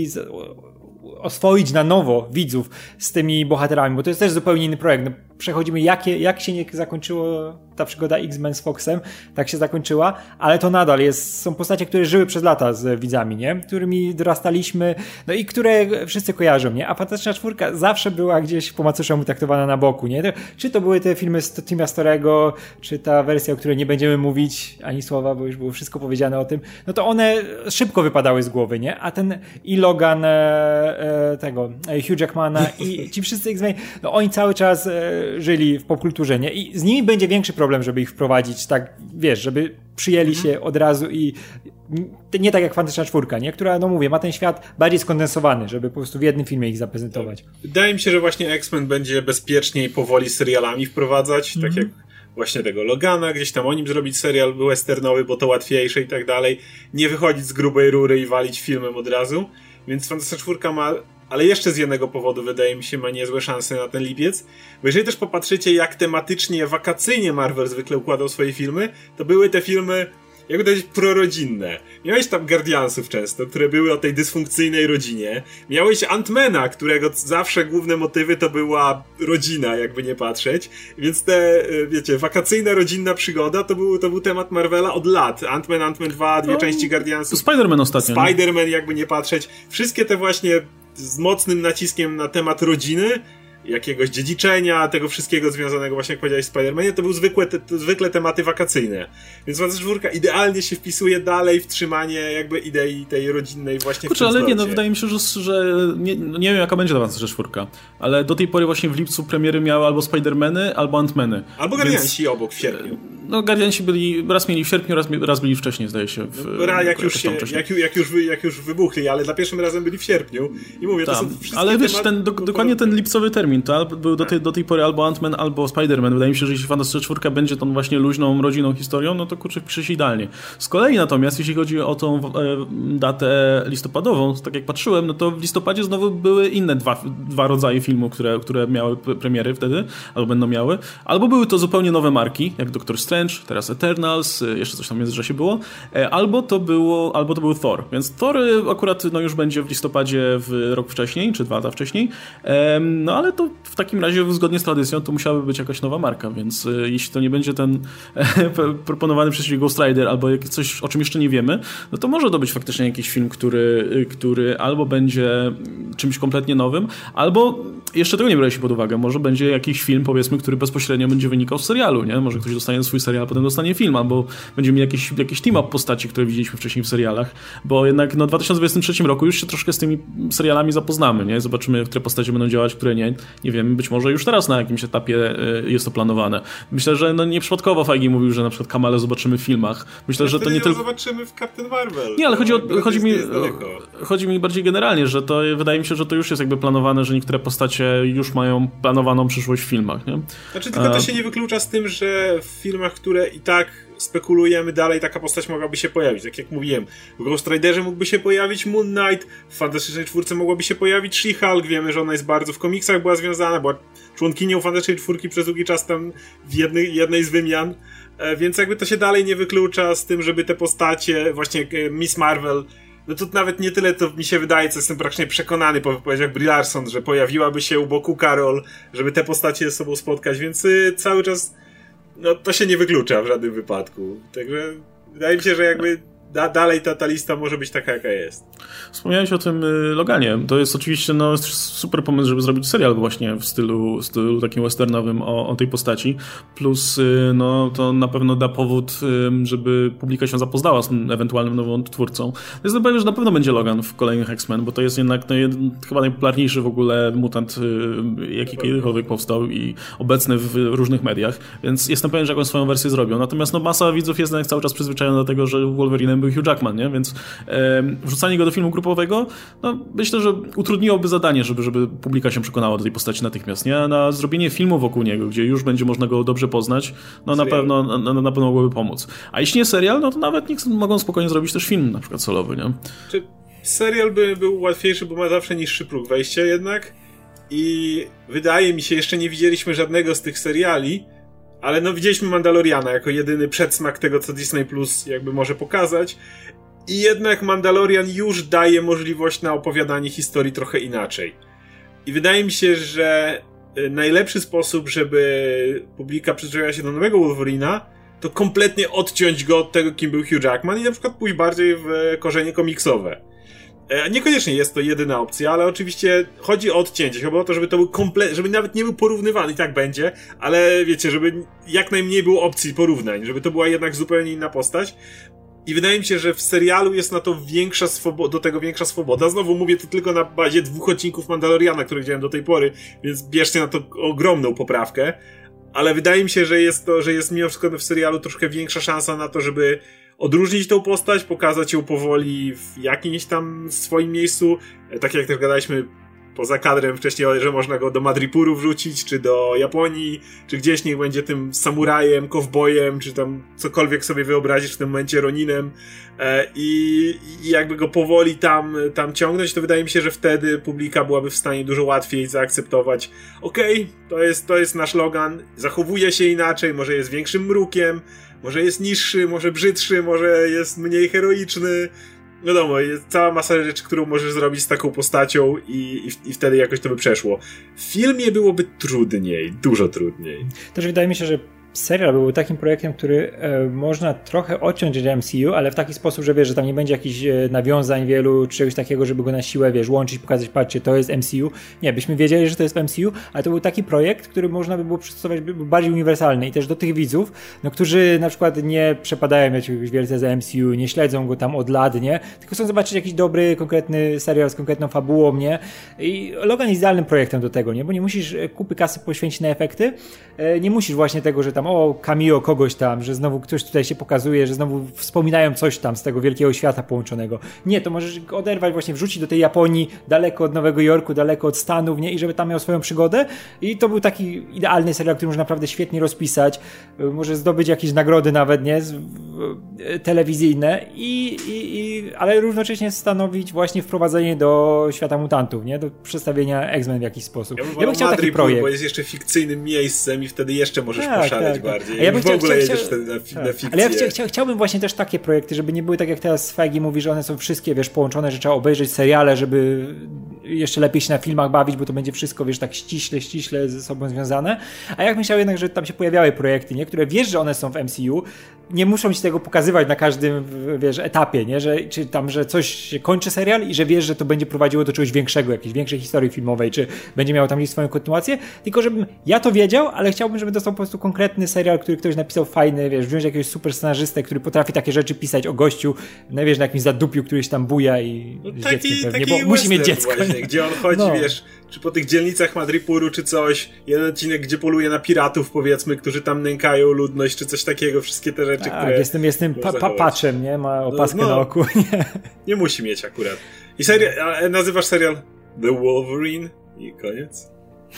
oswoić na nowo widzów z tymi bohaterami, bo to jest też zupełnie inny projekt. Przechodzimy, jak się nie zakończyło ta przygoda X-Men z Foxem, tak się zakończyła, ale to nadal są postacie, które żyły przez lata z widzami, nie? Którymi dorastaliśmy, no i które wszyscy kojarzą, nie? A Fantastyczna Czwórka zawsze była gdzieś po macoszemu traktowana na boku, nie? Czy to były te filmy z Tima Storego, czy ta wersja, o której nie będziemy mówić ani słowa, bo już było wszystko powiedziane o tym, no to one szybko wypadały z głowy, nie? A ten i Logan Hugh Jackmana i ci wszyscy X-Men, no oni cały czas żyli w popkulturze, nie? I z nimi będzie większy problem, żeby ich wprowadzić, tak, wiesz, żeby przyjęli się od razu i nie tak jak Fantastyczna Czwórka, nie? Która, no mówię, ma ten świat bardziej skondensowany, żeby po prostu w jednym filmie ich zaprezentować. Wydaje mi się, że właśnie X-Men będzie bezpieczniej powoli serialami wprowadzać, tak jak właśnie tego Logana, gdzieś tam o nim zrobić serial westernowy, bo to łatwiejsze i tak dalej. Nie wychodzić z grubej rury i walić filmem od razu. Więc Fantastyczna Czwórka ma, ale jeszcze z jednego powodu, wydaje mi się, ma niezłe szanse na ten lipiec. Bo jeżeli też popatrzycie, jak tematycznie, wakacyjnie Marvel zwykle układał swoje filmy, to były te filmy, jakby to powiedzieć, prorodzinne. Miałeś tam Guardiansów często, które były o tej dysfunkcyjnej rodzinie. Miałeś Ant-Mana, którego zawsze główne motywy to była rodzina, jakby nie patrzeć. Więc te, wiecie, wakacyjna, rodzinna przygoda to był temat Marvela od lat. Ant-Man 2, dwie części Guardiansów. Spider-Man ostatnio. Spider-Man, jakby nie patrzeć. Wszystkie te właśnie z mocnym naciskiem na temat rodziny, jakiegoś dziedziczenia, tego wszystkiego związanego, właśnie jak powiedziałeś, w Spider-Manie, to były zwykle tematy wakacyjne. Więc Fantastyczna Czwórka idealnie się wpisuje dalej w trzymanie jakby idei tej rodzinnej właśnie. Kurczę, ale nie, no wydaje mi się, że nie wiem, jaka będzie ta Fantastyczna Czwórka, ale do tej pory właśnie w lipcu premiery miały albo Spider-Many, albo Ant-Many. Albo Guardiansi obok w sierpniu. No Guardiansi raz mieli w sierpniu, raz byli wcześniej, zdaje się. Jak już wybuchli, ale za pierwszym razem byli w sierpniu. I mówię, to są wszystkie ale wiesz, dokładnie ten lipcowy termin, to był do tej pory albo Ant-Man, albo Spider-Man. Wydaje mi się, że jeśli Fantastyczna Czwórka będzie tą właśnie luźną, rodzinną historią, no to kurczę, wpisze się idealnie. Z kolei natomiast, jeśli chodzi o tą datę listopadową, tak jak patrzyłem, no to w listopadzie znowu były inne dwa rodzaje filmów, które miały premiery wtedy, albo będą miały. Albo były to zupełnie nowe marki, jak Doctor Strange, teraz Eternals, jeszcze coś tam w międzyczasie było, albo to był Thor. Więc Thor akurat no, już będzie w listopadzie w rok wcześniej, czy 2 lata wcześniej. No ale to w takim razie zgodnie z tradycją to musiałaby być jakaś nowa marka, więc jeśli to nie będzie ten proponowany przez siebie Ghost Rider albo coś, o czym jeszcze nie wiemy, no to może to być faktycznie jakiś film, który albo będzie czymś kompletnie nowym, albo jeszcze tego nie braliśmy pod uwagę, może będzie jakiś film, powiedzmy, który bezpośrednio będzie wynikał z serialu, nie? Może ktoś dostanie swój serial, a potem dostanie film, albo będziemy mieli jakiś team-up postaci, które widzieliśmy wcześniej w serialach, bo jednak w 2023 roku już się troszkę z tymi serialami zapoznamy, nie? Zobaczymy, które postacie będą działać, które nie wiem, być może już teraz na jakimś etapie jest to planowane. Myślę, że nieprzypadkowo Feige mówił, że na przykład Kamale zobaczymy w filmach. Myślę, że to nie tylko... zobaczymy w Captain Marvel. Nie, ale chodzi mi bardziej generalnie, że to wydaje mi się, że to już jest jakby planowane, że niektóre postacie już mają planowaną przyszłość w filmach, nie? Znaczy, tylko to się nie wyklucza z tym, że w filmach, które i tak spekulujemy dalej, taka postać mogłaby się pojawić. Tak jak mówiłem, w Ghost Riderze mógłby się pojawić Moon Knight, w Fantastycznej Czwórce mogłaby się pojawić She-Hulk, wiemy, że ona jest bardzo w komiksach była związana, była członkinią Fantastycznej Czwórki przez długi czas tam w jednej z wymian, więc jakby to się dalej nie wyklucza z tym, żeby te postacie, właśnie Miss Marvel, no to nawet nie tyle to mi się wydaje, co jestem praktycznie przekonany po wypowiedziach Brie Larson, że pojawiłaby się u boku Carol, żeby te postacie ze sobą spotkać, więc cały czas no to się nie wyklucza w żadnym wypadku. Także wydaje mi się, że jakby dalej ta lista może być taka, jaka jest. Wspomniałeś o tym Loganie. To jest oczywiście super pomysł, żeby zrobić serial właśnie w stylu takim westernowym o tej postaci. Plus to na pewno da powód, żeby publika się zapoznała z ewentualnym nowym twórcą. Jestem pewien, że na pewno będzie Logan w kolejnych X-Men, bo to jest jednak chyba najpopularniejszy w ogóle mutant, jaki kiedykolwiek powstał i obecny w różnych mediach, więc jestem pewien, że jakąś swoją wersję zrobią. Natomiast masa widzów jest cały czas przyzwyczajona do tego, że Wolverine był Hugh Jackman, nie? Więc wrzucanie go do filmu grupowego, myślę, że utrudniłoby zadanie, żeby publika się przekonała do tej postaci natychmiast, nie? Na zrobienie filmu wokół niego, gdzie już będzie można go dobrze poznać, na pewno mogłoby pomóc. A jeśli nie serial, to nawet mogą spokojnie zrobić też film, na przykład solowy, nie? Czy serial by był łatwiejszy, bo ma zawsze niższy próg wejścia jednak i wydaje mi się, jeszcze nie widzieliśmy żadnego z tych seriali, ale widzieliśmy Mandaloriana jako jedyny przedsmak tego, co Disney Plus jakby może pokazać. I jednak Mandalorian już daje możliwość na opowiadanie historii trochę inaczej. I wydaje mi się, że najlepszy sposób, żeby publika przyzwyczaiła się do nowego Wolverina, to kompletnie odciąć go od tego, kim był Hugh Jackman i na przykład pójść bardziej w korzenie komiksowe. Niekoniecznie jest to jedyna opcja, ale oczywiście chodzi o odcięcie. Chyba o to, żeby to był żeby nawet nie był porównywany, i tak będzie, ale wiecie, żeby jak najmniej było opcji porównań, żeby to była jednak zupełnie inna postać. I wydaje mi się, że w serialu jest na to do tego większa swoboda. Znowu mówię to tylko na bazie 2 odcinków Mandaloriana, które widziałem do tej pory, więc bierzcie na to ogromną poprawkę. Ale wydaje mi się, że jest mimo wszystko w serialu troszkę większa szansa na to, żeby odróżnić tą postać, pokazać ją powoli w jakimś tam swoim miejscu. Tak jak też gadaliśmy poza kadrem wcześniej, że można go do Madripuru wrzucić, czy do Japonii, czy gdzieś niech będzie tym samurajem, kowbojem, czy tam cokolwiek sobie wyobrazisz w tym momencie Roninem i jakby go powoli tam ciągnąć, to wydaje mi się, że wtedy publika byłaby w stanie dużo łatwiej zaakceptować. Okej, to jest nasz Logan, zachowuje się inaczej, może jest większym mrukiem, może jest niższy, może brzydszy, może jest mniej heroiczny. Wiadomo, jest cała masa rzeczy, którą możesz zrobić z taką postacią i wtedy jakoś to by przeszło. W filmie byłoby trudniej, dużo trudniej. Też wydaje mi się, że serial był takim projektem, który można trochę odciąć od MCU, ale w taki sposób, że wiesz, że tam nie będzie jakichś nawiązań wielu, czy czegoś takiego, żeby go na siłę, wiesz, łączyć, pokazać, patrzcie, to jest MCU. Nie, byśmy wiedzieli, że to jest w MCU, ale to był taki projekt, który można by było przystosować, by był bardziej uniwersalny i też do tych widzów, którzy na przykład nie przepadają jakiegoś wielce za MCU, nie śledzą go tam od lat, nie? Tylko chcą zobaczyć jakiś dobry, konkretny serial z konkretną fabułą, nie? I Logan jest idealnym projektem do tego, nie? Bo nie musisz kupy kasy poświęcić na efekty, nie musisz właśnie tego, że tam cameo kogoś tam, że znowu ktoś tutaj się pokazuje, że znowu wspominają coś tam z tego wielkiego świata połączonego. Nie, to możesz oderwać, właśnie wrzucić do tej Japonii, daleko od Nowego Jorku, daleko od Stanów, nie? I żeby tam miał swoją przygodę. I to był taki idealny serial, który można naprawdę świetnie rozpisać. Może zdobyć jakieś nagrody nawet, nie? Telewizyjne ale równocześnie stanowić właśnie wprowadzenie do świata mutantów, nie? Do przedstawienia X-Men w jakiś sposób. Ja bym chciał taki projekt. Bo jest jeszcze fikcyjnym miejscem i wtedy jeszcze możesz poszaleć bardziej. A ja bym w ogóle jedziesz wtedy na fikcję. Ale ja chciałbym właśnie też takie projekty, żeby nie były tak jak teraz Feige mówi, że one są wszystkie, wiesz, połączone, że trzeba obejrzeć seriale, żeby jeszcze lepiej się na filmach bawić, bo to będzie wszystko, wiesz, tak ściśle ze sobą związane. A ja bym chciał jednak, że tam się pojawiały projekty, nie? Które wiesz, że one są w MCU, nie muszą ci tego pokazywać na każdym, wiesz, etapie, nie? Że coś się kończy serial i że wiesz, że to będzie prowadziło do czegoś większego, jakiejś większej historii filmowej, czy będzie miało tam gdzieś swoją kontynuację, tylko żebym ja to wiedział, ale chciałbym, żeby dostał po prostu konkretny serial, który ktoś napisał fajny, wiesz, wziąć jakiegoś super scenarzystę, który potrafi takie rzeczy pisać o gościu, wiesz, na jakimś zadupiu, któryś tam buja i z dzieckiem pewnie, bo musi mieć dziecko. Właśnie, gdzie on chodzi, wiesz, czy po tych dzielnicach Madripuru, czy coś, jeden odcinek, gdzie poluje na piratów, powiedzmy, którzy tam nękają ludność, czy coś takiego, wszystkie te rzeczy, które... Jestem patrzem, nie? Ma opaskę na oku. Nie musi mieć akurat. I nazywasz serial The Wolverine i koniec.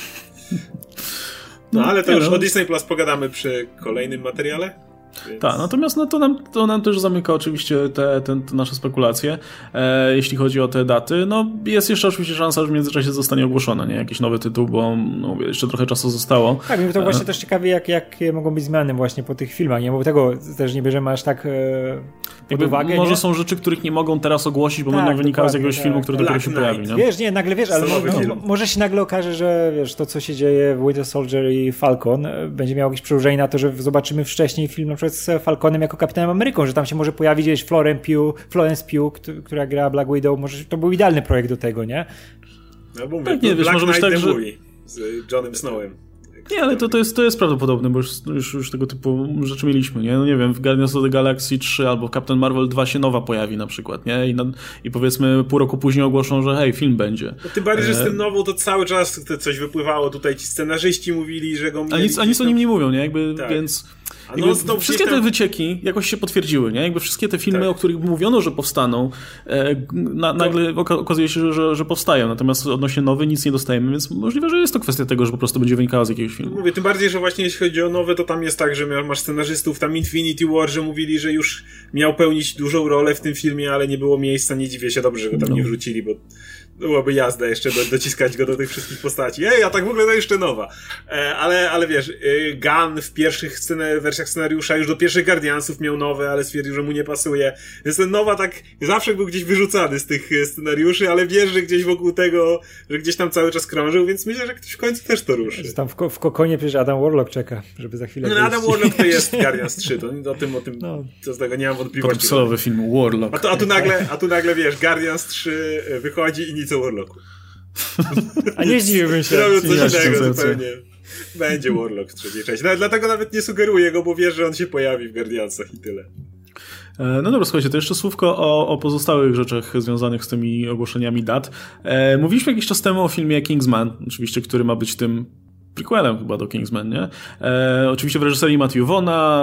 No ale to już o Disney Plus pogadamy przy kolejnym materiale. Więc... Tak, natomiast to nam też zamyka oczywiście te nasze spekulacje, jeśli chodzi o te daty. No jest jeszcze oczywiście szansa, że w międzyczasie zostanie ogłoszony, nie? Jakiś nowy tytuł, bo jeszcze trochę czasu zostało. Tak, mnie to właśnie też ciekawi, jakie mogą być zmiany właśnie po tych filmach, nie? Bo tego też nie bierzemy aż tak pod uwagę. Może są rzeczy, których nie mogą teraz ogłosić, bo będą wynikały z jakiegoś filmu, który dopiero się pojawi. Nie? Wiesz, nagle wiesz, ale może się nagle okaże, że wiesz, to co się dzieje w Winter Soldier i Falcon będzie miało jakieś przełożenie na to, że zobaczymy wcześniej film na przykład z Falconem jako Kapitanem Ameryką, że tam się może pojawić gdzieś Florence Pugh, która gra Black Widow, może to był idealny projekt do tego, nie? No bo tak, nie, wiesz, może być tak, że... z Johnem Snowem. Nie, ale to jest prawdopodobne, bo już tego typu rzeczy mieliśmy, nie? No nie wiem, w Guardians of the Galaxy 3 albo w Captain Marvel 2 się nowa pojawi na przykład, nie? I powiedzmy pół roku później ogłoszą, że hej, film będzie. No tym bardziej, że z tym nową to cały czas coś wypływało, tutaj ci scenarzyści mówili, że go... A nic o nim nie mówią, nie? Jakby, tak. Więc... wszystkie te wycieki jakoś się potwierdziły, nie? Jakby wszystkie te filmy, o których mówiono, że powstaną, nagle okazuje się, że powstają. Natomiast odnośnie nowych nic nie dostajemy, więc możliwe, że jest to kwestia tego, że po prostu będzie wynikała z jakiegoś filmu. Mówię, tym bardziej, że właśnie jeśli chodzi o nowe, to tam jest tak, że masz scenarzystów, tam Infinity War, że mówili, że już miał pełnić dużą rolę w tym filmie, ale nie było miejsca, nie dziwię się, dobrze, że go tam nie wrzucili, bo byłaby jazda jeszcze dociskać go do tych wszystkich postaci. A tak w ogóle to jeszcze nowa. Ale wiesz, Gunn w pierwszych wersjach scenariusza już do pierwszych Guardiansów miał nowe, ale stwierdził, że mu nie pasuje. Więc ten nowa tak zawsze był gdzieś wyrzucany z tych scenariuszy, ale wiesz, że gdzieś wokół tego, że gdzieś tam cały czas krążył, więc myślę, że ktoś w końcu też to ruszy. Tam w kokonie przecież Adam Warlock czeka, żeby za chwilę... No Adam Warlock to jest Guardians 3, to o tym co z tego nie mam wątpliwości. Podpisowy film Warlock. A tu nagle wiesz, Guardians 3 wychodzi i nic o Warlocku. A nie zdziwiłbym się. Robią coś innego zupełnie. Będzie Warlock w trzeciej części. Dlatego nawet nie sugeruję go, bo wiesz, że on się pojawi w Guardiansach i tyle. No dobra, słuchajcie, to jeszcze słówko o pozostałych rzeczach związanych z tymi ogłoszeniami dat. Mówiliśmy jakiś czas temu o filmie Kingsman, oczywiście, który ma być tym prequelem chyba do Kingsman, nie? Oczywiście w reżyserii Matthew Vaughna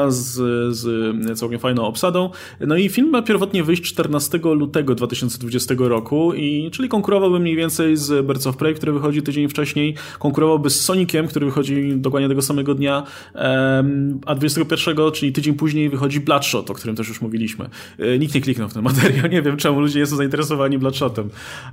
z całkiem fajną obsadą. No i film ma pierwotnie wyjść 14 lutego 2020 roku, czyli konkurowałby mniej więcej z Birds of Prey, który wychodzi tydzień wcześniej, konkurowałby z Soniciem, który wychodzi dokładnie tego samego dnia, a 21, czyli tydzień później wychodzi Bloodshot, o którym też już mówiliśmy. Nikt nie kliknął w ten materiał, nie wiem czemu ludzie są zainteresowani Bloodshotem.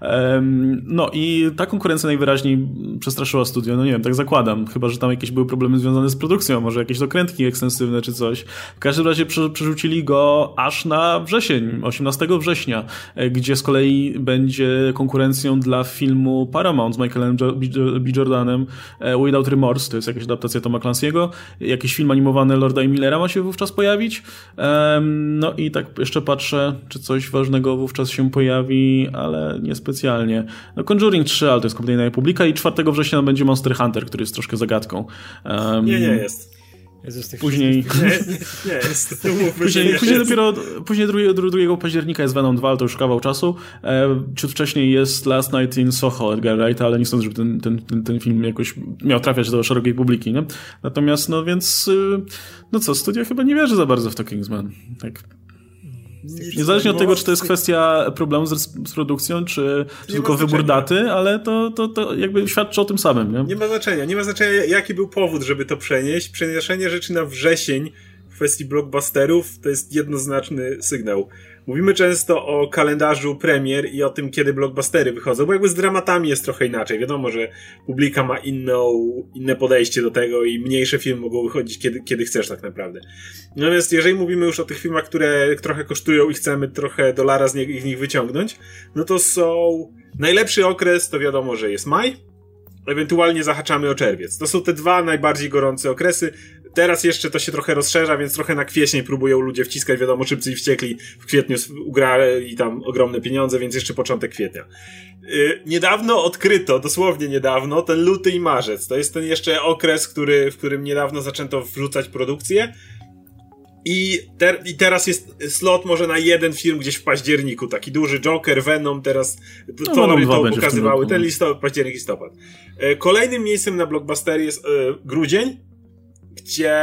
No i ta konkurencja najwyraźniej przestraszyła studio, no nie wiem, tak zakładam, chyba że tam jakieś były problemy związane z produkcją, może jakieś dokrętki ekstensywne czy coś. W każdym razie przerzucili go aż na wrzesień, 18 września, gdzie z kolei będzie konkurencją dla filmu Paramount z Michaelem B. Jordanem Without Remorse, to jest jakaś adaptacja Toma Clancy'ego. Jakiś film animowany Lorda i Millera ma się wówczas pojawić. No i tak jeszcze patrzę, czy coś ważnego wówczas się pojawi, ale niespecjalnie. No Conjuring 3, ale to jest kompletna republika i 4 września będzie Monster Hunter, który jest troszkę zagadką. Nie jest. Później nie jest. Później 2 października jest Venom 2, ale to już kawał czasu. Ciut wcześniej jest Last Night in Soho Edgar Wrighta, ale nie sądzę, żeby ten film jakoś miał trafiać do szerokiej publiki, nie? Natomiast, no więc, no co, studio chyba nie wierzy za bardzo w to Kingsman. Tak. Niezależnie od tego, czy to jest kwestia problemu z produkcją, czy tylko wybór daty, ale to jakby świadczy o tym samym. Nie? Nie ma znaczenia, jaki był powód, żeby to przenieść. Przeniesienie rzeczy na wrzesień w kwestii blockbusterów to jest jednoznaczny sygnał. Mówimy często o kalendarzu premier i o tym, kiedy blockbustery wychodzą, bo jakby z dramatami jest trochę inaczej. Wiadomo, że publika ma inne podejście do tego i mniejsze filmy mogą wychodzić kiedy chcesz tak naprawdę. Natomiast jeżeli mówimy już o tych filmach, które trochę kosztują i chcemy trochę dolara z nich wyciągnąć, no to najlepszy okres to wiadomo, że jest maj, ewentualnie zahaczamy o czerwiec. To są te 2 najbardziej gorące okresy. teraz jeszcze to się trochę rozszerza, więc trochę na kwiecień próbują ludzie wciskać, wiadomo, Szybcy i Wściekli w kwietniu ugrali tam ogromne pieniądze, więc jeszcze początek kwietnia. Niedawno odkryto, dosłownie niedawno, ten luty i marzec. To jest ten jeszcze okres, w którym niedawno zaczęto wrzucać produkcję. I teraz jest slot może na jeden film gdzieś w październiku, taki duży Joker, Venom, teraz Tory to pokazywały, ten październik, listopad. Kolejnym miejscem na blockbustery jest grudzień, gdzie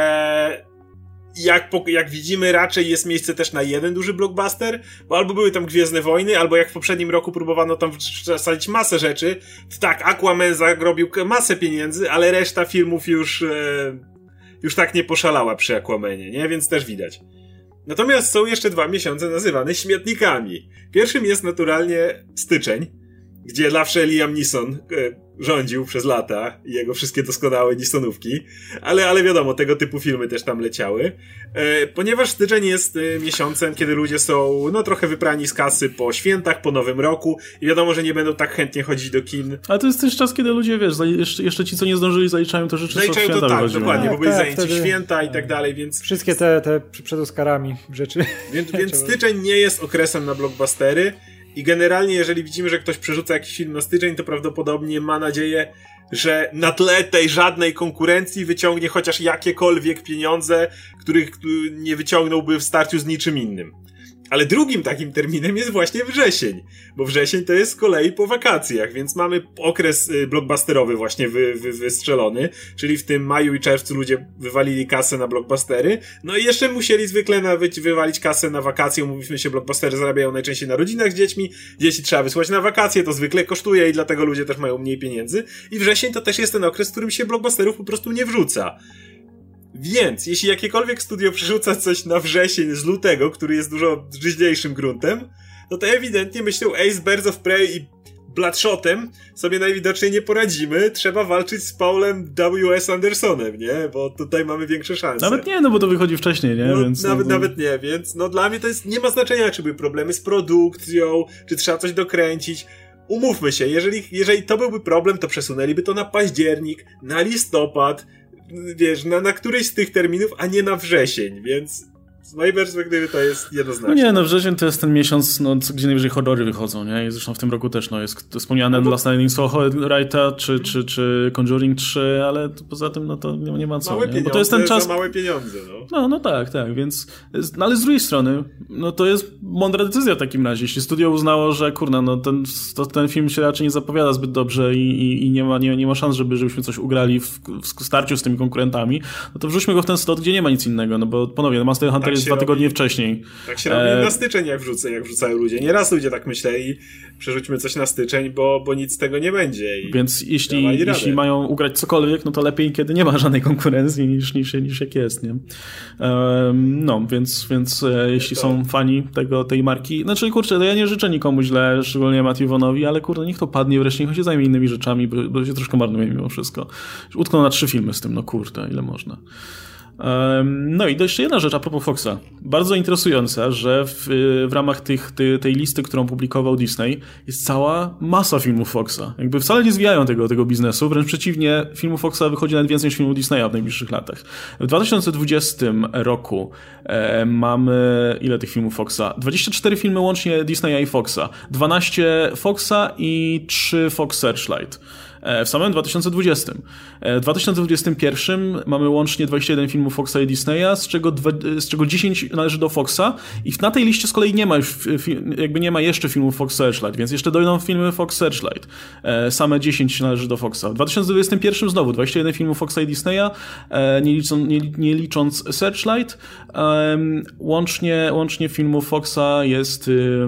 jak widzimy raczej jest miejsce też na jeden duży blockbuster, bo albo były tam Gwiezdne Wojny, albo jak w poprzednim roku próbowano tam wsadzić masę rzeczy, to tak, Aquaman zarobił masę pieniędzy, ale reszta filmów już tak nie poszalała przy Aquamanie, nie? Więc też widać. Natomiast są jeszcze 2 miesiące nazywane śmietnikami. Pierwszym jest naturalnie styczeń, gdzie zawsze Liam Neeson rządził przez lata i jego wszystkie doskonałe Neesonówki, ale wiadomo, tego typu filmy też tam leciały. Ponieważ styczeń jest miesiącem, kiedy ludzie są trochę wyprani z kasy po świętach, po Nowym Roku i wiadomo, że nie będą tak chętnie chodzić do kin. Ale to jest też czas, kiedy ludzie, wiesz, jeszcze ci, co nie zdążyli, zaliczają to rzeczy, zaliczają co w święta to tak, wychodzimy. dokładnie, bo byli zajęci wtedy święta i tak dalej, więc... Wszystkie te przed Oscarami rzeczy. Więc styczeń nie jest okresem na blockbustery. I generalnie, jeżeli widzimy, że ktoś przerzuca jakiś film na styczeń, to prawdopodobnie ma nadzieję, że na tle tej żadnej konkurencji wyciągnie chociaż jakiekolwiek pieniądze, których nie wyciągnąłby w starciu z niczym innym. Ale drugim takim terminem jest właśnie wrzesień, bo wrzesień to jest z kolei po wakacjach, więc mamy okres blockbusterowy właśnie wystrzelony, czyli w tym maju i czerwcu ludzie wywalili kasę na blockbustery, no i jeszcze musieli zwykle wywalić kasę na wakacje, umówiliśmy się, blockbustery zarabiają najczęściej na rodzinach z dziećmi, dzieci trzeba wysłać na wakacje, to zwykle kosztuje i dlatego ludzie też mają mniej pieniędzy i wrzesień to też jest ten okres, w którym się blockbusterów po prostu nie wrzuca. Więc, jeśli jakiekolwiek studio przerzuca coś na wrzesień z lutego, który jest dużo żyźniejszym gruntem, no to ewidentnie myślą, z Birds of Prey i Bloodshotem sobie najwidoczniej nie poradzimy, trzeba walczyć z Paulem W.S. Andersonem, nie? Bo tutaj mamy większe szanse. Nawet nie, bo to wychodzi wcześniej, nie? Więc nawet nie, więc dla mnie to jest, nie ma znaczenia, czy były problemy z produkcją, czy trzeba coś dokręcić. Umówmy się, jeżeli to byłby problem, to przesunęliby to na październik, na listopad, wiesz, na któryś z tych terminów, a nie na wrzesień, więc z mojej perspektywy to jest jednoznaczne. Wrzesień to jest ten miesiąc, gdzie najwyżej horrory wychodzą, nie? I zresztą w tym roku też, jest wspomniane Last Night in Soho Wrighta, czy Conjuring 3, ale poza tym, to nie ma co, małe nie? Bo to jest ten czas... za małe pieniądze, tak, więc... ale z drugiej strony, to jest mądra decyzja w takim razie. Jeśli studio uznało, że ten film się raczej nie zapowiada zbyt dobrze i nie ma szans, żebyśmy coś ugrali w starciu z tymi konkurentami, no to wrzućmy go w ten slot, gdzie nie ma nic innego, bo ponownie, Monster Hunter jest 2 tygodnie wcześniej. Tak się robi na styczeń, jak wrzucają ludzie. Nieraz ludzie tak myśleli, przerzućmy coś na styczeń, bo nic z tego nie będzie. Więc jeśli mają ugrać cokolwiek, no to lepiej, kiedy nie ma żadnej konkurencji niż jak jest, nie? Więc jeśli są fani tej marki, to ja nie życzę nikomu źle, szczególnie Matthew Vaughanowi, ale niech to padnie wreszcie, niech się zajmie innymi rzeczami, bo się troszkę marnuje mimo wszystko. Utknął na 3 filmy z tym, ile można. I to jeszcze jedna rzecz a propos Foxa. Bardzo interesująca, że w ramach tej listy, którą publikował Disney, jest cała masa filmów Foxa. Jakby wcale nie zwijają tego biznesu, wręcz przeciwnie, filmów Foxa wychodzi nawet więcej niż filmów Disneya w najbliższych latach. W 2020 roku mamy ile tych filmów Foxa? 24 filmy łącznie Disneya i Foxa, 12 Foxa i 3 Fox Searchlight. W samym 2020. W 2021 mamy łącznie 21 filmów Foxa i Disneya, z czego 10 należy do Foxa i na tej liście z kolei nie ma już nie ma jeszcze filmów Fox Searchlight, więc jeszcze dojdą filmy Fox Searchlight. Same 10 należy do Foxa. W 2021 znowu 21 filmów Foxa i Disneya, nie licząc Searchlight. Łącznie filmów Foxa jest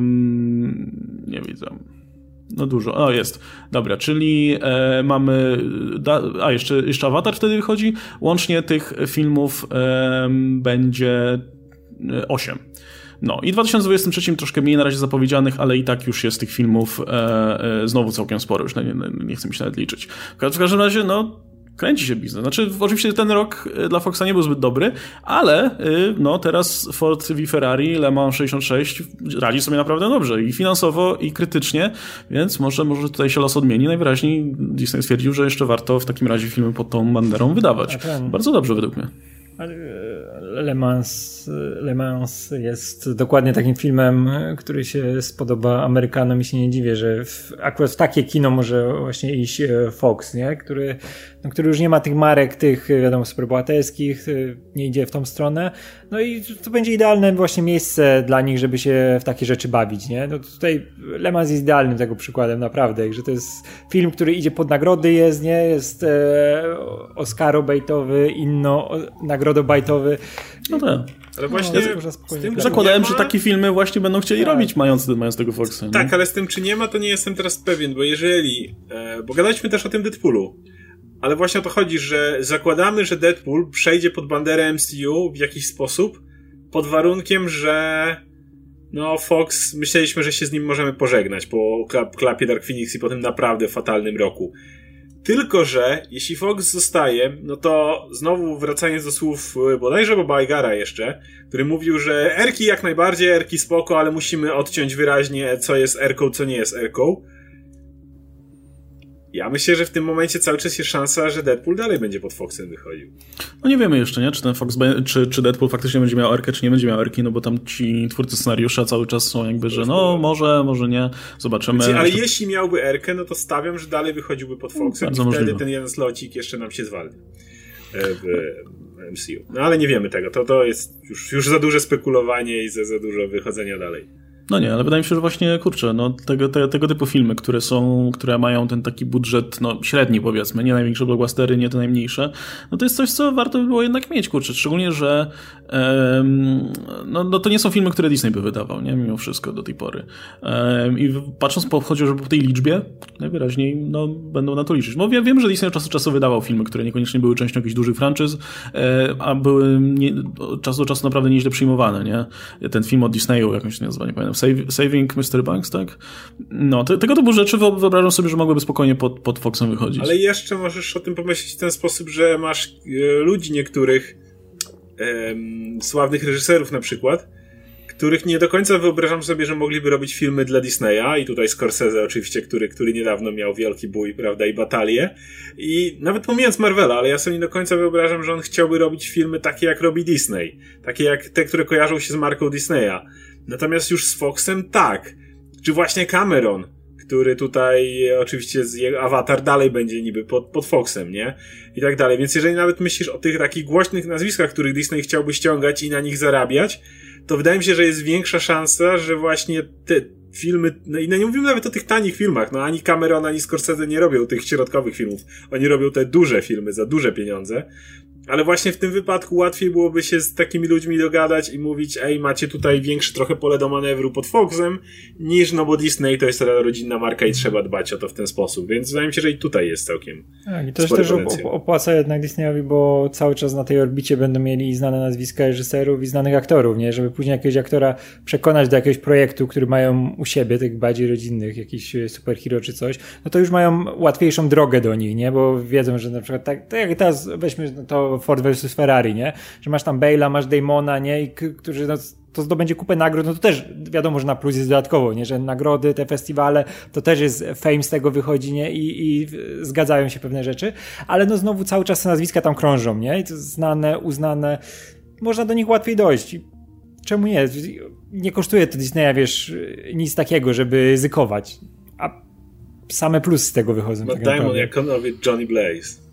nie widzę. Dużo. Jest. Dobra, czyli mamy... jeszcze Avatar wtedy wychodzi. Łącznie tych filmów będzie 8. I w 2023 troszkę mniej na razie zapowiedzianych, ale i tak już jest tych filmów znowu całkiem sporo. Już nie chcę mi się nawet liczyć. W każdym razie, kręci się biznes. Oczywiście ten rok dla Foxa nie był zbyt dobry, ale teraz Ford v Ferrari, Le Mans 66 radzi sobie naprawdę dobrze i finansowo, i krytycznie, więc może tutaj się los odmieni. Najwyraźniej Disney stwierdził, że jeszcze warto w takim razie filmy pod tą banderą wydawać. Bardzo dobrze według mnie. Le Mans jest dokładnie takim filmem, który się spodoba Amerykanom i się nie dziwię, że akurat w takie kino może właśnie iść Fox, nie? Który już nie ma tych marek, tych wiadomo superbohaterskich, nie idzie w tą stronę. No i to będzie idealne właśnie miejsce dla nich, żeby się w takie rzeczy bawić, nie? No tutaj Le Mans jest idealnym tego przykładem, naprawdę, że to jest film, który idzie pod nagrody, jest Oscaro-bejtowy, nagrodobajtowy. No tak. Ale właśnie zakładałem, że takie filmy właśnie będą chcieli robić, mając tego Foxa. Tak, ale z tym czy nie ma, to nie jestem teraz pewien, bo jeżeli... bo gadaliśmy też o tym Deadpoolu, ale właśnie o to chodzi, że zakładamy, że Deadpool przejdzie pod banderę MCU w jakiś sposób, pod warunkiem, że Fox, myśleliśmy, że się z nim możemy pożegnać po klapie Dark Phoenix i po tym naprawdę fatalnym roku. Tylko że jeśli Fox zostaje, no to znowu wracając do słów bodajże Boba Igara jeszcze, który mówił, że erki jak najbardziej, erki spoko, ale musimy odciąć wyraźnie, co jest erką, co nie jest erką. Ja myślę, że w tym momencie cały czas jest szansa, że Deadpool dalej będzie pod Foxem wychodził. No nie wiemy jeszcze, nie? Czy ten Fox, czy Deadpool faktycznie będzie miał erkę, czy nie będzie miał erki, no bo tam ci twórcy scenariusza cały czas są jakby, że może nie, zobaczymy. Ale jeśli miałby erkę, no to stawiam, że dalej wychodziłby pod Foxem i wtedy ten jeden slocik jeszcze nam się zwalnia w MCU. No ale nie wiemy tego, to jest już za duże spekulowanie i za dużo wychodzenia dalej. No nie, ale wydaje mi się, że właśnie, tego typu filmy, które mają ten taki budżet, średni powiedzmy, nie największe blockbustery, nie te najmniejsze, no to jest coś, co warto by było jednak mieć, szczególnie, że to nie są filmy, które Disney by wydawał, nie, mimo wszystko do tej pory. I patrząc chociażby po tej liczbie, najwyraźniej, będą na to liczyć. Bo wiem, że Disney od czasu do czasu wydawał filmy, które niekoniecznie były częścią jakichś dużych franczyz, a były od czasu do czasu naprawdę nieźle przyjmowane, nie? Ten film od Disneyu, jakąś się nazywa, nie pamiętam, Saving Mr. Banks, tak? No, tego typu rzeczy wyobrażam sobie, że mogłyby spokojnie pod Foxem wychodzić. Ale jeszcze możesz o tym pomyśleć w ten sposób, że masz ludzi niektórych sławnych reżyserów na przykład, których nie do końca wyobrażam sobie, że mogliby robić filmy dla Disneya i tutaj Scorsese oczywiście, który niedawno miał wielki bój, prawda, i batalię i nawet pomijając Marvela, ale ja sobie nie do końca wyobrażam, że on chciałby robić filmy takie jak robi Disney, takie jak te, które kojarzą się z marką Disneya. Natomiast już z Foxem tak. Czy właśnie Cameron, który tutaj oczywiście z jego Avatar dalej będzie niby pod Foxem, nie? I tak dalej. Więc jeżeli nawet myślisz o tych takich głośnych nazwiskach, których Disney chciałby ściągać i na nich zarabiać, to wydaje mi się, że jest większa szansa, że właśnie te filmy, i nie mówimy nawet o tych tanich filmach, ani Cameron, ani Scorsese nie robią tych środkowych filmów. Oni robią te duże filmy za duże pieniądze. Ale właśnie w tym wypadku łatwiej byłoby się z takimi ludźmi dogadać i mówić, macie tutaj większe trochę pole do manewru pod Foxem, niż, bo Disney to jest rodzinna marka i trzeba dbać o to w ten sposób. Więc wydaje mi się, że i tutaj jest całkiem tak, i to się też opłaca jednak Disneyowi, bo cały czas na tej orbicie będą mieli znane nazwiska reżyserów i znanych aktorów, nie? Żeby później jakiegoś aktora przekonać do jakiegoś projektu, który mają u siebie, tych bardziej rodzinnych, jakiś superhero czy coś, no to już mają łatwiejszą drogę do nich, nie? Bo wiedzą, że na przykład tak jak teraz weźmy to Ford vs Ferrari, nie? Że masz tam Bale'a, masz Damona, nie? I którzy to zdobędzie kupę nagród, no to też wiadomo, że na plus jest dodatkowo, nie? Że nagrody, te festiwale, to też jest fame z tego wychodzi, nie? I zgadzają się pewne rzeczy, ale znowu cały czas te nazwiska tam krążą, nie? I to znane, uznane, można do nich łatwiej dojść. Czemu nie? Nie kosztuje to Disneya, nic takiego, żeby ryzykować. A same plusy z tego wychodzą. Matt Damon jak Johnny Blaze.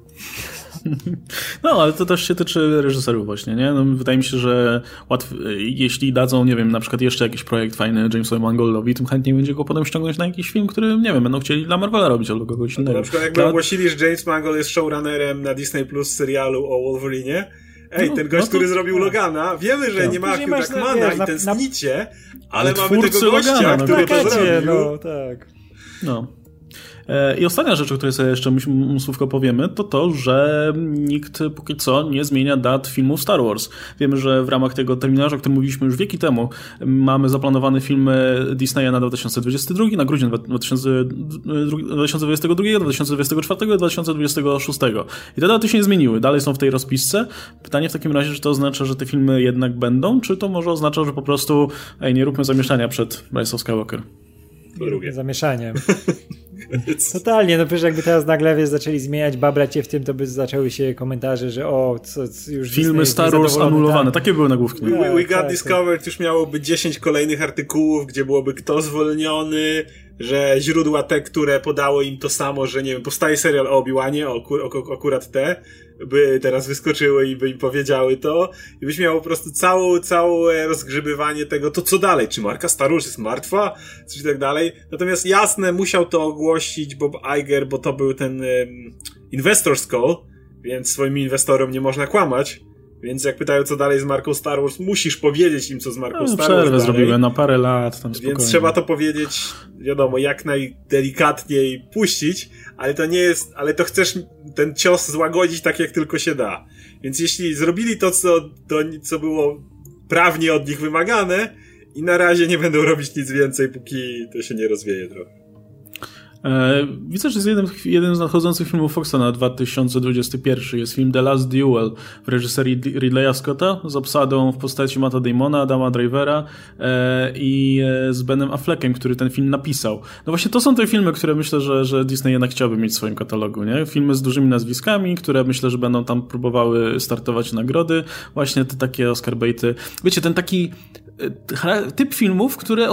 No, ale to też się tyczy reżyserów właśnie, nie? Wydaje mi się, że jeśli dadzą, nie wiem, na przykład jeszcze jakiś projekt fajny Jamesowi Mangoldowi, tym chętniej będzie go potem ściągnąć na jakiś film, który, nie wiem, będą chcieli dla Marvela robić albo kogoś innego. Na przykład jakby ogłosili, że James Mangold jest showrunnerem na Disney Plus serialu o Wolverinie, ten gość, który zrobił Logana, wiemy, że nie ma Hugh Jackmana i tęsknicie, ale mamy tego gościa, Logana, który to zrobił. No, tak. No. I ostatnia rzecz, o której sobie jeszcze słówko powiemy, to, że nikt póki co nie zmienia dat filmu Star Wars. Wiemy, że w ramach tego terminarza, o którym mówiliśmy już wieki temu, mamy zaplanowane filmy Disneya na 2022, na grudzień 2022, 2024 i 2026. I te daty się nie zmieniły, dalej są w tej rozpisce. Pytanie w takim razie, czy to oznacza, że te filmy jednak będą, czy to może oznacza, że po prostu nie róbmy zamieszania przed Rise of Skywalker? Po drugie. Zamieszanie. Totalnie, no przecież jakby teraz nagle zaczęli zmieniać, babrać się w tym, to by zaczęły się komentarze, że już filmy Star Wars anulowane, tak? Takie były nagłówki. We Got Discovered już miałoby 10 kolejnych artykułów, gdzie byłoby kto zwolniony, że źródła te, które podało im to samo, że nie wiem, powstaje serial o Obi-Wanie, akurat te, by teraz wyskoczyły i by im powiedziały to i byś miał po prostu całe rozgrzebywanie tego, to co dalej, czy marka Star Wars jest martwa, coś i tak dalej. Natomiast jasne, musiał to ogłosić Bob Iger, bo to był ten Investor's Call, więc swoim inwestorom nie można kłamać. Więc jak pytają, co dalej z marką Star Wars, musisz powiedzieć im, co z marką Star Wars przerwę zrobiłem na parę lat, tam spokojnie. Więc trzeba to powiedzieć, wiadomo, jak najdelikatniej puścić, ale to nie jest, ale to chcesz ten cios złagodzić tak, jak tylko się da. Więc jeśli zrobili to, co było prawnie od nich wymagane i na razie nie będą robić nic więcej, póki to się nie rozwieje trochę. Widzę, że jest jeden z nadchodzących filmów Foxa na 2021. Jest film The Last Duel w reżyserii Ridleya Scotta z obsadą w postaci Matta Damona, Adama Drivera i z Benem Affleckiem, który ten film napisał. No właśnie to są te filmy, które myślę, że Disney jednak chciałby mieć w swoim katalogu, nie? Filmy z dużymi nazwiskami, które myślę, że będą tam próbowały startować nagrody. Właśnie te takie Oscar baity. Wiecie, ten taki typ filmów, które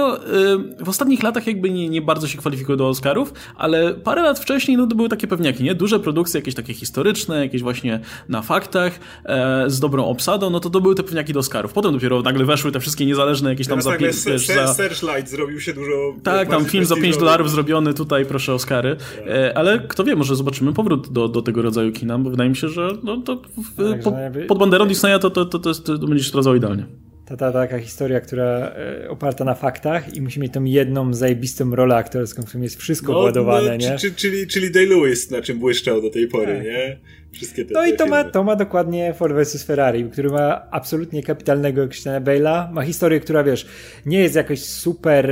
w ostatnich latach jakby nie bardzo się kwalifikują do Oscarów, ale parę lat wcześniej no to były takie pewniaki, nie? Duże produkcje, jakieś takie historyczne, jakieś właśnie na faktach, z dobrą obsadą, no to były te pewniaki do Oscarów. Potem dopiero nagle weszły te wszystkie niezależne jakieś tam Searchlight zrobił się dużo... Tak, tam film za $5 zrobiony, tutaj proszę Oscary. Ale kto wie, może zobaczymy powrót do tego rodzaju kina, bo wydaje mi się, że no to pod banderą Disneya to będzie się sprawdzało idealnie. Taka historia, która oparta na faktach i musi mieć tą jedną zajebistą rolę aktorską, w którym jest wszystko władowane, nie? Czyli Day-Lewis, na czym błyszczał do tej pory, tak. Nie? Wszystkie te i to ma dokładnie Ford vs Ferrari, który ma absolutnie kapitalnego Christiana Bale'a, ma historię, która wiesz, nie jest jakoś super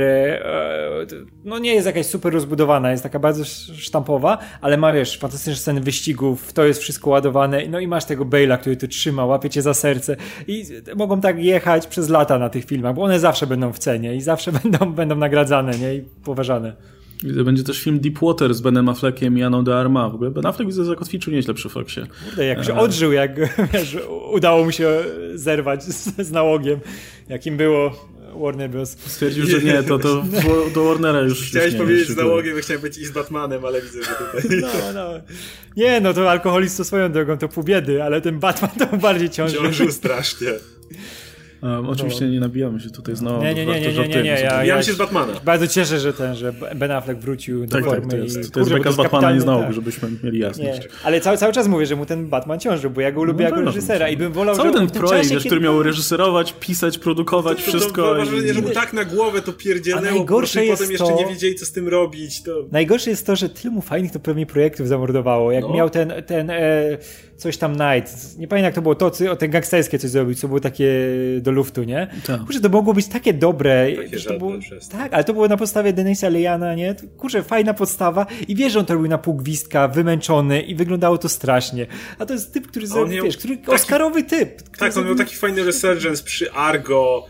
nie jest jakaś super rozbudowana, jest taka bardzo sztampowa, ale ma wiesz, fantastyczne sceny wyścigów, to jest wszystko ładowane, no i masz tego Bale'a, który to trzyma, łapie cię za serce i mogą tak jechać przez lata na tych filmach, bo one zawsze będą w cenie i zawsze będą nagradzane, nie? I poważane. Będzie też film Deepwater z Benem Affleckiem i Anną de Armas. W ogóle Ben Affleck zakotwiczył nieźle przy Foxie. Kurde, jak się odżył, jak wiesz, udało mu się zerwać z nałogiem, jakim było Warner Bros. Stwierdził, że nie, to do Warnera już chciałeś nie, powiedzieć z nałogiem, że chciałem być i z Batmanem, ale widzę, że tutaj... Nie, no to alkoholizm swoją drogą, to pół biedy, ale ten Batman to bardziej ciążył. Ciążył strasznie. Oczywiście nie nabijamy się tutaj znowu. Nie. Ja się z Batmana. Bardzo cieszę, że Ben Affleck wrócił do formy. To jest beka z Batmana nie znowu, żebyśmy mieli jasność. Nie. Ale cały czas mówię, że mu ten Batman ciążył, bo ja go lubię jako reżysera i bym wolał, cały ten projekt, który miał reżyserować, pisać, produkować, wszystko. Mam wrażenie, że mu tak na głowę to pierdzielnęło, i potem jeszcze nie wiedzieli, co z tym robić. Najgorsze jest to, że tyle mu fajnych to pewnie projektów zamordowało. Jak miał ten coś tam Night, nie pamiętam jak to było, ten gangsterskie coś zrobić, co było takie do luftu, nie? Tak. Kurczę, to mogło być takie dobre. Tak, ale to było na podstawie Denisa Lejana, nie? Kurczę, fajna podstawa i wiesz, że on to robił na pół gwizdka, wymęczony i wyglądało to strasznie. A to jest typ, który zrobił, Oscarowy typ. Tak, on miał taki fajny resurgence przy Argo,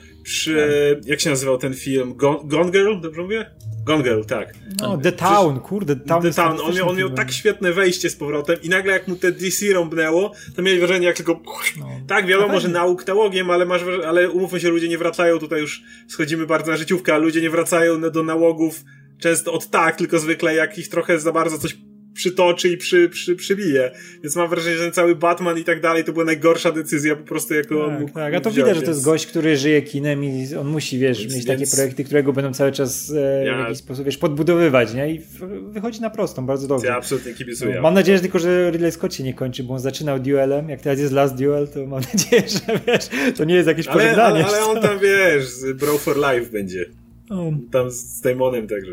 jak się nazywał ten film? Gone Girl, dobrze mówię? Gone Girl, tak. No, The Town, kurde. The Town. On miał tak świetne wejście z powrotem i nagle jak mu te DC rąbnęło, to mieli wrażenie jak tylko... Tak, wiadomo, że nałogiem, ale umówmy się, ludzie nie wracają, tutaj już schodzimy bardzo na życiówkę, a ludzie nie wracają do nałogów często tylko zwykle jak ich trochę za bardzo coś przytoczy i przybije. Więc mam wrażenie, że ten cały Batman i tak dalej to była najgorsza decyzja po prostu, jaką on mógł a to widać, że to jest gość, który żyje kinem i on musi, mieć takie projekty, które go będą cały czas w jakiś sposób, podbudowywać, nie? I wychodzi na prostą, bardzo dobrze. Ja absolutnie kibicuję. Mam nadzieję, że tylko, że Ridley Scott się nie kończy, bo on zaczynał duelem, jak teraz jest Last Duel, to mam nadzieję, że to nie jest jakieś pożegnanie. Ale on tam, Bro for Life będzie. Tam z Damonem także.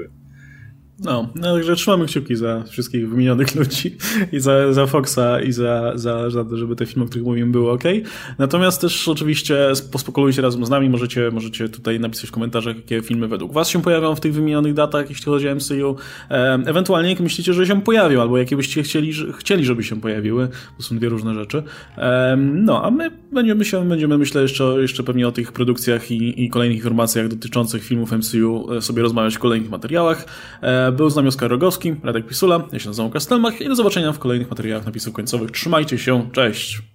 Także trzymamy kciuki za wszystkich wymienionych ludzi i za Foxa i za to, żeby te filmy, o których mówimy, były okej. Natomiast też oczywiście pospekulujcie razem z nami, możecie tutaj napisać w komentarzach, jakie filmy według was się pojawią w tych wymienionych datach, jeśli chodzi o MCU. Ewentualnie jak myślicie, że się pojawią, albo jakie byście chcieli, żeby się pojawiły. To są dwie różne rzeczy. A my będziemy myślę jeszcze pewnie o tych produkcjach i kolejnych informacjach dotyczących filmów MCU sobie rozmawiać w kolejnych materiałach. Był z nami Oskar Rogowski, Radek Pisula, ja się nazywam Kastelmach i do zobaczenia w kolejnych materiałach napisów końcowych. Trzymajcie się, cześć!